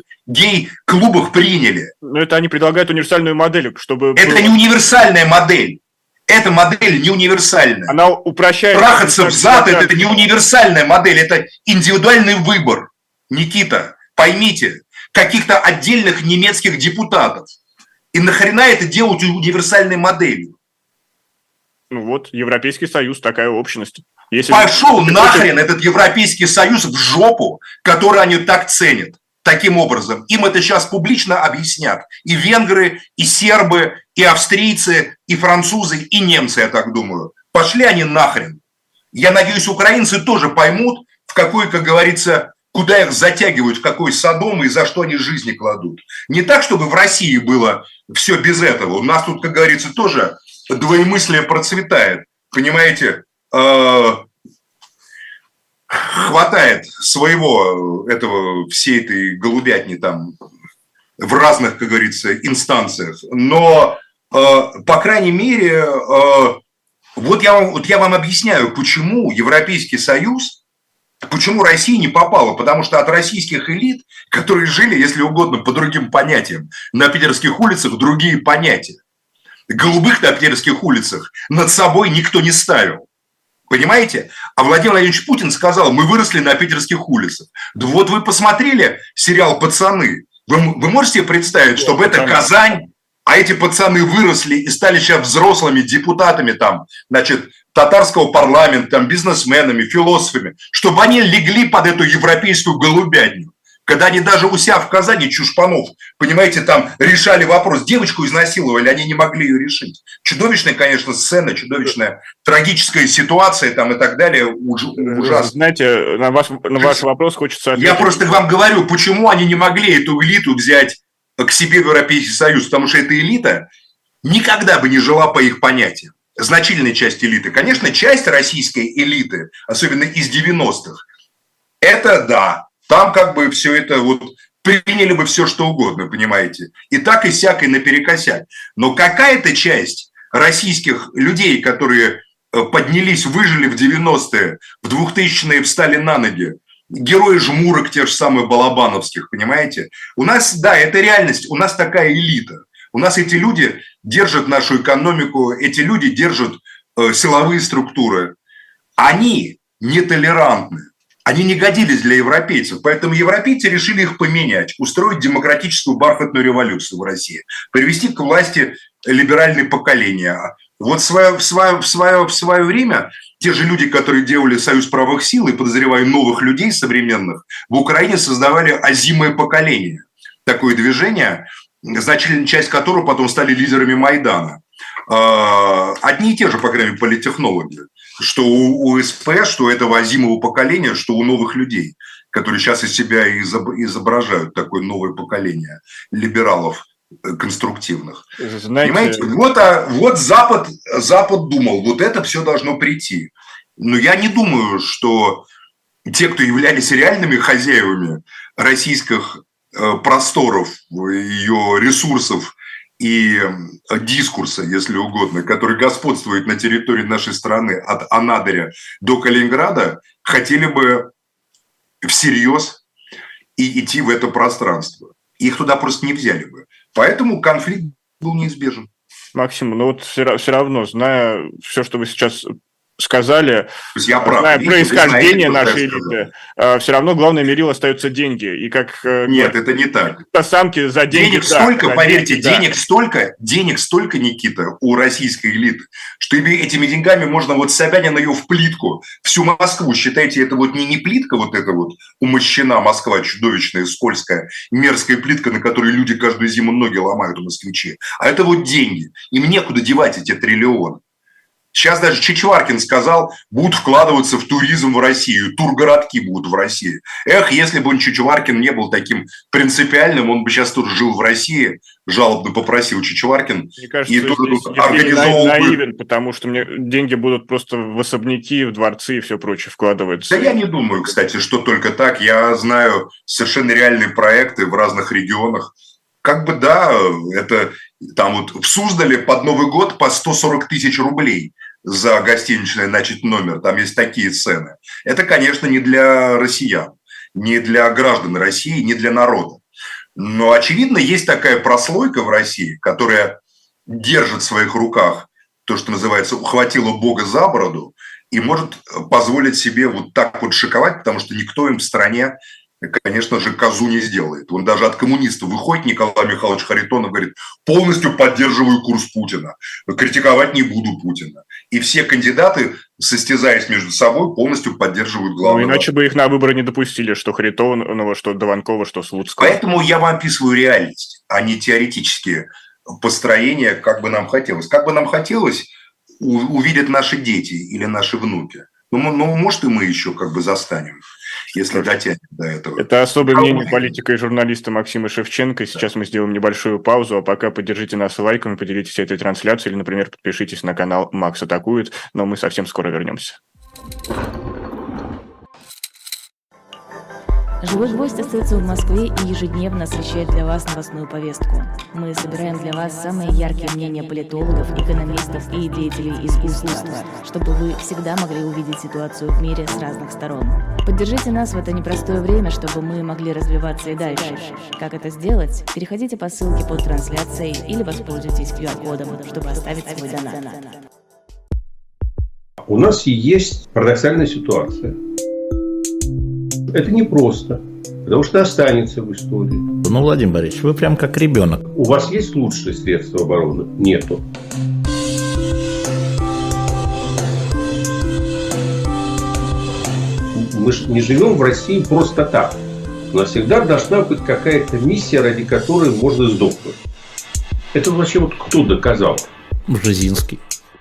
гей-клубах приняли. Но это они предлагают универсальную модель, чтобы... Это не универсальная модель. Эта модель не универсальная. Она упрощает... Трахаться взад – это не универсальная модель, это индивидуальный выбор. Никита, поймите, каких-то отдельных немецких депутатов. И нахрена это делать универсальной моделью? Ну вот, Европейский Союз, такая общность. Если... Пошел нахрен этот Европейский Союз в жопу, который они так ценят. Таким образом, им это сейчас публично объяснят. И венгры, и сербы, и австрийцы, и французы, и немцы, я так думаю. Пошли они нахрен. Я надеюсь, украинцы тоже поймут, в какой, как говорится, куда их затягивают, в какой Содом и за что они жизни кладут. Не так, чтобы в России было все без этого. У нас тут, как говорится, тоже двоемыслие процветает. Понимаете, хватает своего этого, всей этой голубятни там в разных, как говорится, инстанциях. Но, по крайней мере, вот я вам, вот я вам объясняю, почему Европейский Союз, почему Россия не попала. Потому что от российских элит, которые жили, если угодно, по другим понятиям, на питерских улицах другие понятия. Голубых на питерских улицах над собой никто не ставил. Понимаете? А Владимир Владимирович Путин сказал, мы выросли на питерских улицах. Да вот вы посмотрели сериал «Пацаны». Вы, вы можете представить, чтобы это Казань, а эти пацаны выросли и стали сейчас взрослыми депутатами там, значит, татарского парламента, там, бизнесменами, философами, чтобы они легли под эту европейскую голубятню. Когда они даже у себя в Казани, чушпанов, понимаете, там решали вопрос, девочку изнасиловали, они не могли ее решить. Чудовищная, конечно, сцена, чудовищная трагическая ситуация там и так далее, уж, ужасно. Знаете, на ваш, на ваш вопрос хочется ответить. Я просто вам говорю, почему они не могли эту элиту взять к себе в Европейский Союз, потому что эта элита никогда бы не жила по их понятиям. Значительная часть элиты. Конечно, часть российской элиты, особенно из девяностых, это да. Там как бы все это вот приняли бы все, что угодно, понимаете. И так и сяк, и наперекосяк. Но какая-то часть российских людей, которые поднялись, выжили в девяностые, в двухтысячные встали на ноги, герои жмурок тех же самых балабановских, понимаете. У нас, да, это реальность, у нас такая элита. У нас эти люди держат нашу экономику, эти люди держат э, силовые структуры. Они нетолерантны. Они не годились для европейцев, поэтому европейцы решили их поменять, устроить демократическую бархатную революцию в России, привести к власти либеральные поколения. Вот в свое, в свое, в свое, в свое время те же люди, которые делали Союз правых сил, и, подозреваю, новых людей современных, в Украине создавали озимое поколение. Такое движение, значительная часть которого потом стали лидерами Майдана. Одни и те же, по крайней мере, политтехнологи. Что у УСП, что этого озимого поколения, что у новых людей, которые сейчас из себя изображают такое новое поколение либералов конструктивных. Знаете... Понимаете? Вот, а, вот Запад, Запад думал, вот это все должно прийти. Но я не думаю, что те, кто являлись реальными хозяевами российских просторов, ее ресурсов, и дискурса, если угодно, который господствует на территории нашей страны от Анадыря до Калининграда, хотели бы всерьез и идти в это пространство. Их туда просто не взяли бы. Поэтому конфликт был неизбежен. Максим, ну вот все, все равно, зная все, что вы сейчас сказали, я прав, зная происхождение нашей элиты, все равно главное мерило остается деньги. И как нет, это не так. Самки за деньги. Денег да, столько, за поверьте, деньги, денег да. столько, денег столько, Никита, у российской элиты, что этими деньгами можно вот Собянина ее в плитку, всю Москву, считайте, это вот не, не плитка, вот эта вот умощена Москва, чудовищная, скользкая, мерзкая плитка, на которой люди каждую зиму ноги ломают у москвичей, а это вот деньги. Им некуда девать эти триллионы. Сейчас даже Чичваркин сказал, будут вкладываться в туризм в Россию, тургородки будут в России. Эх, если бы он, Чичваркин, не был таким принципиальным, он бы сейчас тут жил в России, жалобно попросил Чичваркин. Мне кажется, и тут, тут организовал наивен, бы... потому что мне деньги будут просто в особняки, в дворцы и все прочее вкладываться. Да я не думаю, кстати, что только так. Я знаю совершенно реальные проекты в разных регионах. Как бы да, это там вот в Суздале под Новый год по сто сорок тысяч рублей за гостиничный, значит, номер. Там есть такие цены. Это, конечно, не для россиян, не для граждан России, не для народа. Но, очевидно, есть такая прослойка в России, которая держит в своих руках то, что называется, ухватила Бога за бороду и может позволить себе вот так вот шиковать, потому что никто им в стране, конечно же, козу не сделает. Он даже от коммунистов выходит, Николай Михайлович Харитонов говорит: полностью поддерживаю курс Путина, критиковать не буду Путина. И все кандидаты, состязаясь между собой, полностью поддерживают главного. Ну, иначе бы их на выборы не допустили, что Харитонова, что Дованкова, что Слуцкого. Поэтому я вам описываю реальность, а не теоретические построения, как бы нам хотелось. Как бы нам хотелось увидят наши дети или наши внуки. Ну, ну, может, и мы еще как бы застанем, если дотянем до этого. Это особое мнение политика и журналиста Максима Шевченко. Сейчас мы сделаем небольшую паузу, а пока поддержите нас лайком, поделитесь этой трансляцией или, например, подпишитесь на канал «Макс атакует», но мы совсем скоро вернемся. «Живой гвоздь» остается в Москве и ежедневно освещает для вас новостную повестку. Мы собираем для вас самые яркие мнения политологов, экономистов и деятелей искусства, чтобы вы всегда могли увидеть ситуацию в мире с разных сторон. Поддержите нас в это непростое время, чтобы мы могли развиваться и дальше. Как это сделать? Переходите по ссылке под трансляцией или воспользуйтесь ку ар-кодом, чтобы оставить свой донат. У нас есть парадоксальная ситуация. Это непросто, потому что останется в истории. Ну, Владимир Борисович, вы прям как ребенок. У вас есть лучшие средства обороны? Нету. Мы же не живем в России просто так. У нас всегда должна быть какая-то миссия, ради которой можно сдохнуть. Это вообще вот кто доказал? Бжезинский.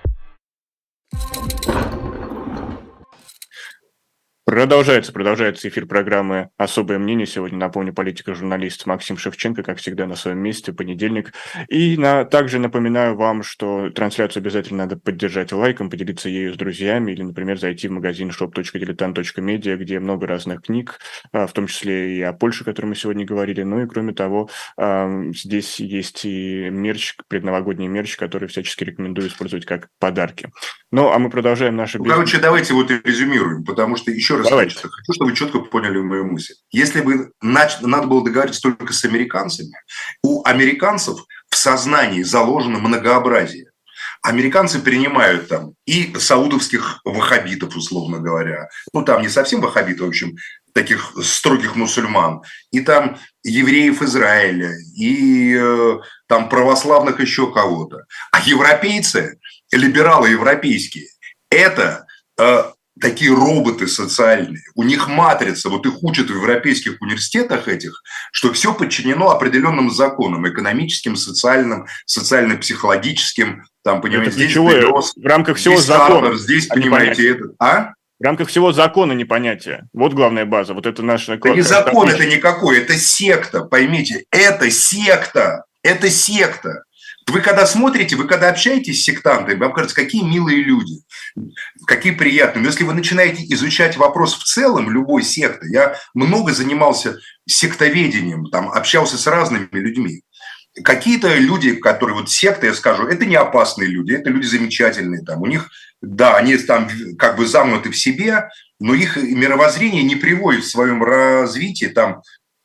Продолжается, продолжается эфир программы «Особое мнение». Сегодня, напомню, политик-журналист Максим Шевченко, как всегда, на своем месте, понедельник. И на, также напоминаю вам, что трансляцию обязательно надо поддержать лайком, поделиться ею с друзьями или, например, зайти в магазин шоп точка дилетант точка медиа, где много разных книг, в том числе и о Польше, о которой мы сегодня говорили. Ну и, кроме того, здесь есть и мерч, предновогодний мерч, который всячески рекомендую использовать как подарки. Ну, а мы продолжаем наши... Ну, короче, давайте вот резюмируем, потому что, еще раз Давайте. хочу, хочу, чтобы вы четко поняли мою мысль. Если бы нач... надо было договориться только с американцами, у американцев в сознании заложено многообразие. Американцы принимают там и саудовских ваххабитов, условно говоря, ну, там не совсем ваххабитов, в общем, таких строгих мусульман, и там евреев Израиля, и э, там православных еще кого-то. А европейцы, либералы европейские, это э, такие роботы социальные. У них матрица, вот их учат в европейских университетах этих, что все подчинено определенным законам, экономическим, социальным, социально-психологическим, там, понимаете, это здесь ключевое, Делес, в рамках всего здесь закона, Картер, здесь, а не понимаете, это... А? В рамках всего закона не понятие. Вот главная база. Вот это наша... Это не закон, это никакой, это секта, поймите. Это секта, это секта. Вы когда смотрите, вы когда общаетесь с сектантами, вам кажется, какие милые люди, какие приятные. Но если вы начинаете изучать вопрос в целом любой секты, я много занимался сектоведением, там, общался с разными людьми. Какие-то люди, которые вот секты, я скажу, это не опасные люди, это люди замечательные. Там, у них, да, они там как бы замкнуты в себе, но их мировоззрение не приводит в своем развитии там,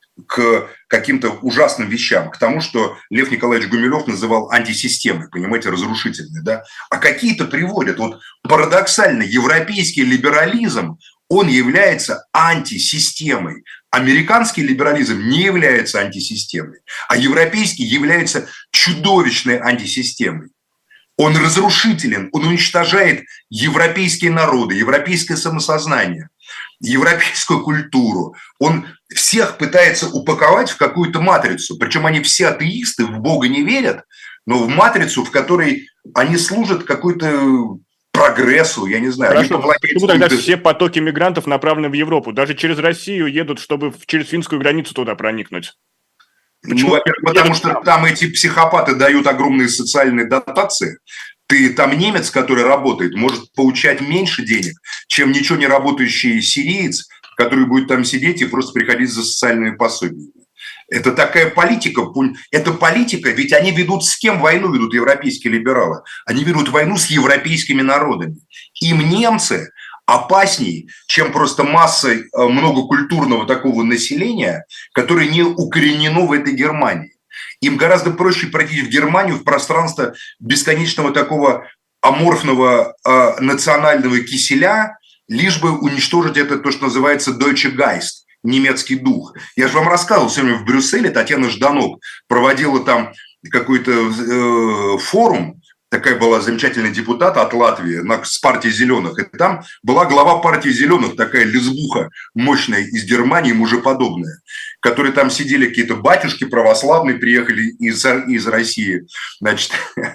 к каким-то ужасным вещам, к тому, что Лев Николаевич Гумилев называл антисистемой, понимаете, разрушительной. Да? А какие-то приводят. Вот парадоксально, европейский либерализм, он является антисистемой. Американский либерализм не является антисистемой, а европейский является чудовищной антисистемой. Он разрушителен, он уничтожает европейские народы, европейское самосознание, европейскую культуру. Он всех пытается упаковать в какую-то матрицу. Причем они все атеисты, в Бога не верят, но в матрицу, в которой они служат какой-то прогрессу, я не знаю. Хорошо, почему тогда все потоки мигрантов направлены в Европу? Даже через Россию едут, чтобы через финскую границу туда проникнуть. Почему? Ну, во-первых, потому что там эти психопаты дают огромные социальные дотации. Ты там немец, который работает, может получать меньше денег, чем ничего не работающий сириец, который будет там сидеть и просто приходить за социальными пособиями. Это такая политика, это политика, ведь они ведут с кем войну ведут европейские либералы? Они ведут войну с европейскими народами. Им немцы опасней, чем просто массой многокультурного такого населения, которое не укоренено в этой Германии. Им гораздо проще пройти в Германию, в пространство бесконечного такого аморфного э, национального киселя, лишь бы уничтожить это, то, что называется Deutsche Geist, немецкий дух. Я же вам рассказывал, сегодня в Брюсселе Татьяна Жданок проводила там какой-то э, форум, такая была замечательная депутат от Латвии на, с партией «Зеленых». И там была глава партии «Зеленых», такая лесбуха мощная из Германии, мужеподобная, которые там сидели, какие-то батюшки православные приехали из, из России. Значит,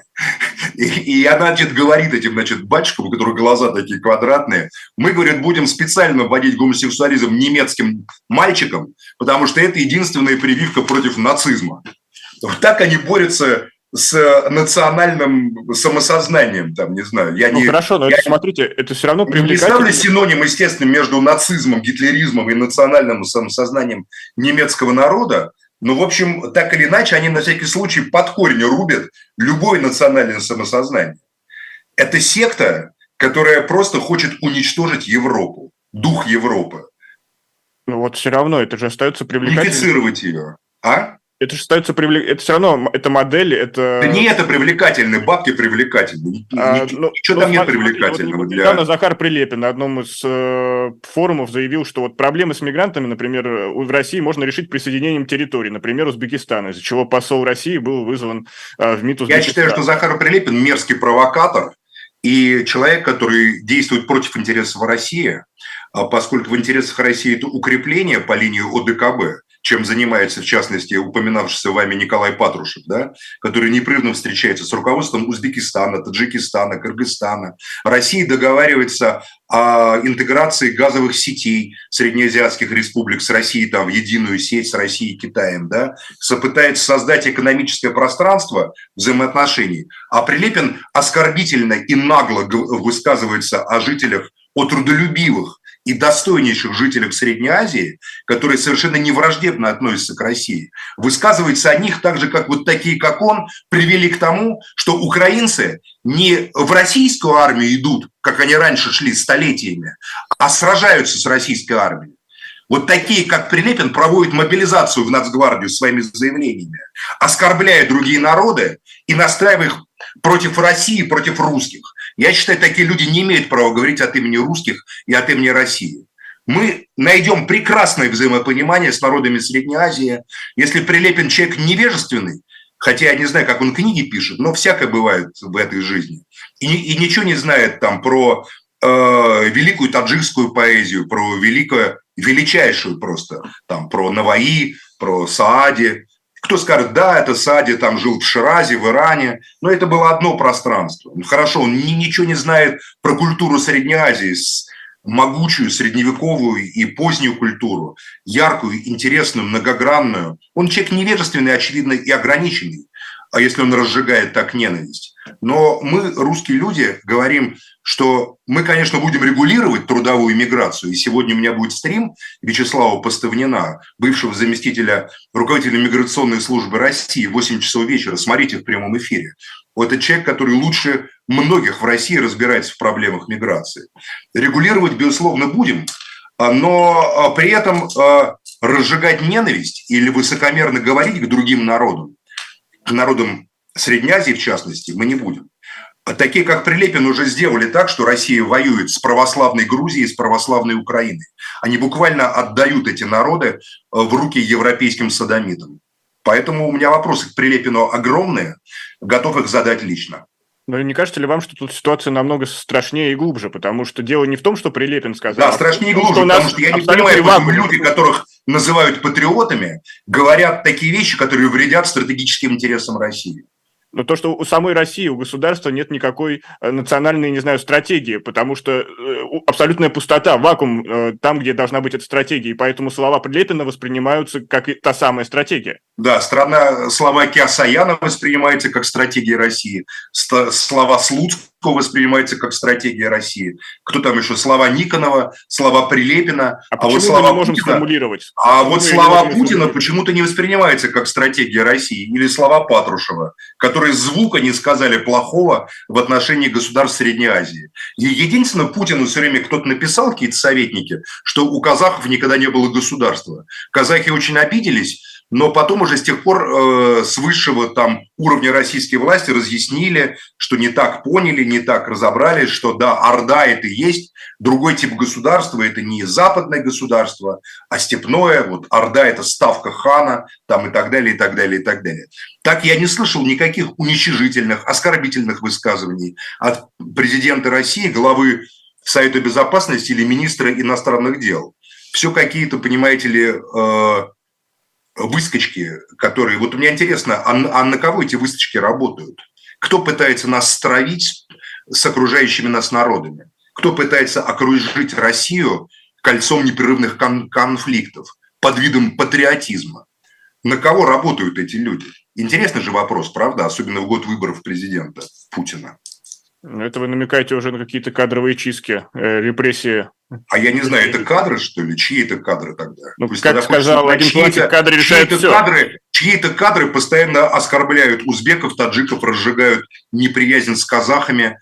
и, и она, значит, говорит этим, значит, батюшкам, у которых глаза такие квадратные, мы, говорит, будем специально вводить гомосексуализм немецким мальчикам, потому что это единственная прививка против нацизма. Вот так они борются с национальным самосознанием, там, не знаю. Я ну, не, хорошо, но я это, смотрите, это все равно привлекательно. Не ставлю синоним, естественно, между нацизмом, гитлеризмом и национальным самосознанием немецкого народа, но, в общем, так или иначе, они на всякий случай под корень рубят любое национальное самосознание. Это секта, которая просто хочет уничтожить Европу, дух Европы. Ну вот все равно, это же остается привлекательным. Унифицировать ее. А? Это же остается привлекательным. Это все равно, это модель, это... Да не это привлекательные, бабки привлекательные. А, Ничего, ну, ничего ну, там нет смотри, привлекательного. Вот, для... Недавно Захар Прилепин на одном из э, форумов заявил, что вот проблемы с мигрантами, например, в России можно решить присоединением территорий, например, Узбекистана, из-за чего посол России был вызван э, в МИД Узбекистана. Я считаю, что Захар Прилепин мерзкий провокатор и человек, который действует против интересов России, поскольку в интересах России это укрепление по линии О Д К Б, чем занимается, в частности, упоминавшийся вами Николай Патрушев, да, который непрерывно встречается с руководством Узбекистана, Таджикистана, Кыргызстана. Россия договаривается о интеграции газовых сетей среднеазиатских республик с Россией там, в единую сеть с Россией и Китаем. Да, пытается создать экономическое пространство взаимоотношений. А Прилепин оскорбительно и нагло высказывается о жителях, о трудолюбивых и достойнейших жителях Средней Азии, которые совершенно не враждебно относятся к России, высказывается о них так же, как вот такие, как он, привели к тому, что украинцы не в российскую армию идут, как они раньше шли столетиями, а сражаются с российской армией. Вот такие, как Прилепин, проводят мобилизацию в Нацгвардию своими заявлениями, оскорбляя другие народы и настраивая их против России, против русских. Я считаю, такие люди не имеют права говорить от имени русских и от имени России. Мы найдем прекрасное взаимопонимание с народами Средней Азии. Если Прилепин человек невежественный, хотя я не знаю, как он книги пишет, но всякое бывает в этой жизни, и, и ничего не знает там про э, великую таджикскую поэзию, про великую, величайшую просто, там, про Наваи, про Саади. Кто скажет, да, это Саади там жил в Ширазе, в Иране, но это было одно пространство. Ну, хорошо, он ни, ничего не знает про культуру Средней Азии, могучую, средневековую и позднюю культуру, яркую, интересную, многогранную. Он человек невежественный, очевидно, и ограниченный, а если он разжигает так ненависть. Но мы, русские люди, говорим, что мы, конечно, будем регулировать трудовую миграцию. И сегодня у меня будет стрим Вячеслава Поставнина, бывшего заместителя руководителя миграционной службы России, в восемь часов вечера. Смотрите в прямом эфире. Это человек, который лучше многих в России разбирается в проблемах миграции. Регулировать, безусловно, будем, но при этом разжигать ненависть или высокомерно говорить к другим народам, к народам Средней Азии, в частности, мы не будем. Такие, как Прилепин, уже сделали так, что Россия воюет с православной Грузией, с православной Украиной. Они буквально отдают эти народы в руки европейским содомитам. Поэтому у меня вопросы к Прилепину огромные, готов их задать лично. Но не кажется ли вам, что тут ситуация намного страшнее и глубже? Потому что дело не в том, что Прилепин сказал. Да, страшнее и глубже, потому что, что я не понимаю, почему люди, которых называют патриотами, говорят такие вещи, которые вредят стратегическим интересам России. Но то, что у самой России, у государства нет никакой национальной, не знаю, стратегии, потому что абсолютная пустота, вакуум там, где должна быть эта стратегия, и поэтому слова Прилепина воспринимаются как и та самая стратегия. Да, страна Словакия Саяна воспринимается как стратегия России, слова Слуцкого воспринимаются как стратегия России. Кто там еще? Слова Никонова, слова Прилепина. А, а вот слова мы не можем Путина, сформулировать? А вот слова Путина почему-то не воспринимаются как стратегия России. Или слова Патрушева, которые звука не сказали плохого в отношении государств Средней Азии. И единственное, Путину все время кто-то написал, какие-то советники, что у казахов никогда не было государства. Казахи очень обиделись, но потом уже с тех пор э, с высшего там уровня российской власти разъяснили, что не так поняли, не так разобрались, что да, Орда – это и есть другой тип государства, это не западное государство, а степное, вот Орда – это ставка хана, там и так далее, и так далее, и так далее. Так я не слышал никаких уничижительных, оскорбительных высказываний от президента России, главы Совета Безопасности или министра иностранных дел. Все какие-то, понимаете ли, э, выскочки, которые... Вот мне интересно, а, а на кого эти выскочки работают? Кто пытается нас стравить с окружающими нас народами? Кто пытается окружить Россию кольцом непрерывных кон- конфликтов под видом патриотизма? На кого работают эти люди? Интересный же вопрос, правда? Особенно в год выборов президента Путина. Это вы намекаете уже на какие-то кадровые чистки, э, репрессии. А я не знаю, это кадры, что ли? Чьи это кадры тогда? Ну, как тогда сказал один классик, кадры решают все. Кадры, чьи-то кадры постоянно оскорбляют узбеков, таджиков, разжигают неприязнь с казахами,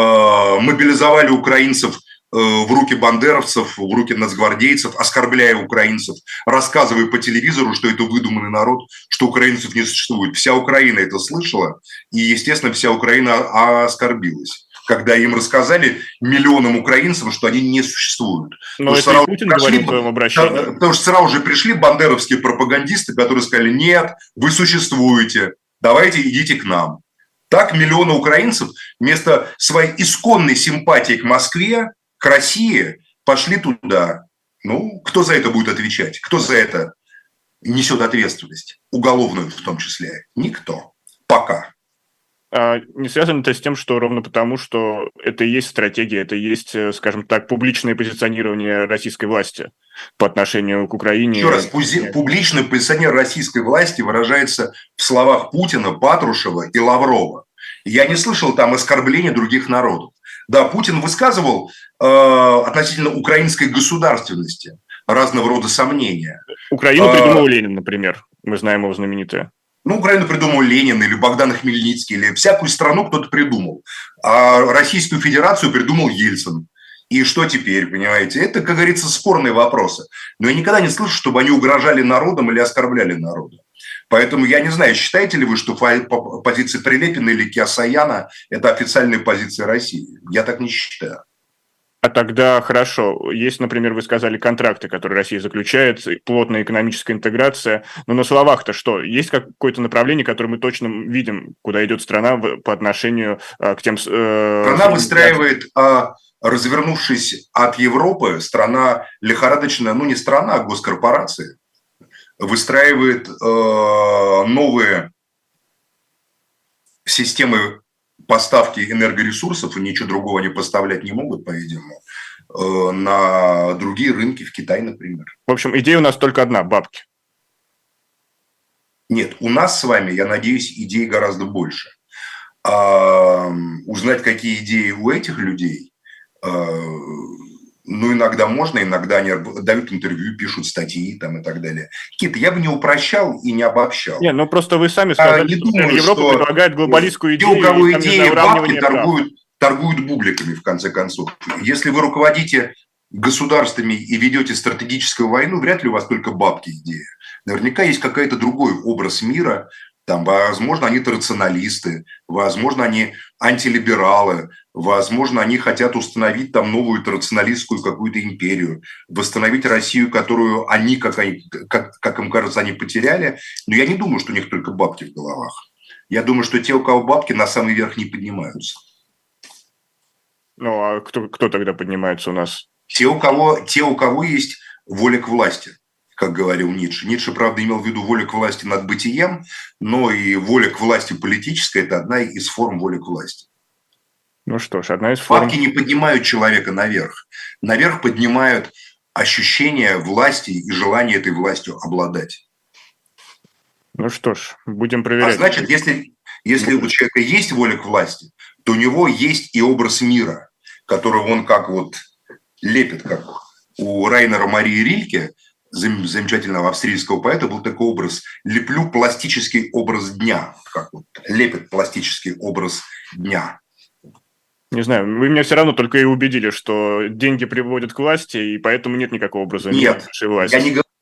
э, мобилизовали украинцев э, в руки бандеровцев, в руки нацгвардейцев, оскорбляя украинцев, рассказывая по телевизору, что это выдуманный народ, что украинцев не существует. Вся Украина это слышала, и, естественно, вся Украина оскорбилась, когда им рассказали миллионам украинцам, что они не существуют. Но это и Путин говорил в своем обращении. Потому что сразу же пришли бандеровские пропагандисты, которые сказали: нет, вы существуете, давайте идите к нам. Так миллионы украинцев вместо своей исконной симпатии к Москве, к России, пошли туда. Ну, кто за это будет отвечать? Кто за это несет ответственность? Уголовную в том числе. Никто. Пока. А не связано это с тем, что ровно потому, что это и есть стратегия, это и есть, скажем так, публичное позиционирование российской власти по отношению к Украине? Еще раз, публичное позиционирование российской власти выражается в словах Путина, Патрушева и Лаврова. Я не слышал там оскорблений других народов. Да, Путин высказывал э, относительно украинской государственности разного рода сомнения. Украину придумал а, Ленин, например. Мы знаем его знаменитое. Ну, Украину придумал Ленин или Богдан Хмельницкий, или всякую страну кто-то придумал. А Российскую Федерацию придумал Ельцин. И что теперь, понимаете? Это, как говорится, спорные вопросы. Но я никогда не слышу, чтобы они угрожали народам или оскорбляли народа. Поэтому я не знаю, считаете ли вы, что позиция Прилепина или Киасаяна – это официальная позиция России? Я так не считаю. А тогда хорошо. Есть, например, вы сказали, контракты, которые Россия заключает, плотная экономическая интеграция. Но на словах-то что? Есть какое-то направление, которое мы точно видим, куда идет страна по отношению к тем... Э, страна выстраивает, развернувшись от Европы, страна лихорадочная, ну не страна, а госкорпорации, выстраивает новые системы поставки энергоресурсов, и ничего другого они поставлять не могут, по-видимому, на другие рынки, в Китай, например. В общем, идея у нас только одна – бабки. Нет, у нас с вами, я надеюсь, идей гораздо больше. А узнать, какие идеи у этих людей, ну, иногда можно, иногда они дают интервью, пишут статьи там, и так далее. Какие-то я бы не упрощал и не обобщал. Не, ну просто вы сами сказали, а, не что думаю, Европа что предлагает глобалистскую идею. Те, у кого и, там, идеи знаю, бабки, торгуют, торгуют бубликами, в конце концов. Если вы руководите государствами и ведете стратегическую войну, вряд ли у вас только бабки идея. Наверняка есть какой-то другой образ мира. Там, возможно, они рационалисты, возможно, они антилибералы, возможно, они хотят установить там новую рационалистскую какую-то империю, восстановить Россию, которую они, как, они, как, как им кажется, они потеряли. Но я не думаю, что у них только бабки в головах. Я думаю, что те, у кого бабки, на самый верх не поднимаются. Ну, а кто, кто тогда поднимается у нас? Те, у кого, те, у кого есть воля к власти. Как говорил Ницше. Ницше, правда, имел в виду волю к власти над бытием, но и воля к власти политическая – это одна из форм воли к власти. Ну что ж, одна из форм... Бабки не поднимают человека наверх. Наверх поднимают ощущение власти и желание этой властью обладать. Ну что ж, будем проверять. А значит, если, если у человека есть воля к власти, то у него есть и образ мира, который он как вот лепит, как у Райнера Марии Рильке, замечательного австрийского поэта, был такой образ: леплю пластический образ дня, как вот лепит пластический образ дня. Не знаю, вы меня все равно только и убедили, что деньги приводят к власти, и поэтому нет никакого образа нет, нашей власти. Я не говорю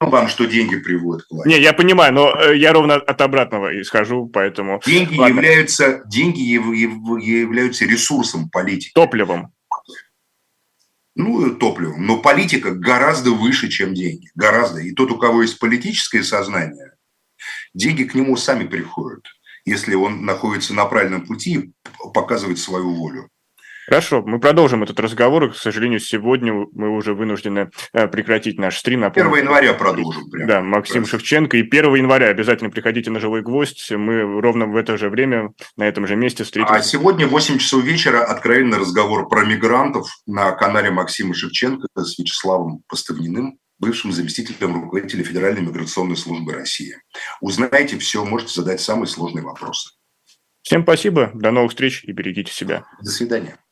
вам, что деньги приводят к власти. Не, я понимаю, но я ровно от обратного исхожу, поэтому... Деньги являются, деньги являются ресурсом политики. Топливом. Ну, топливом. Но политика гораздо выше, чем деньги. Гораздо. И тот, у кого есть политическое сознание, деньги к нему сами приходят, если он находится на правильном пути и показывает свою волю. Хорошо, мы продолжим этот разговор. К сожалению, сегодня мы уже вынуждены прекратить наш стрим. Напомню, первого января продолжим. Прямо. Да, Максим Раз. Шевченко. И первого января обязательно приходите на «Живой гвоздь». Мы ровно в это же время, на этом же месте встретимся. А сегодня в восемь часов вечера откровенный разговор про мигрантов на канале Максима Шевченко с Вячеславом Поставниным, бывшим заместителем руководителя Федеральной миграционной службы России. Узнаете все, можете задать самые сложные вопросы. Всем спасибо, до новых встреч и берегите себя. До свидания.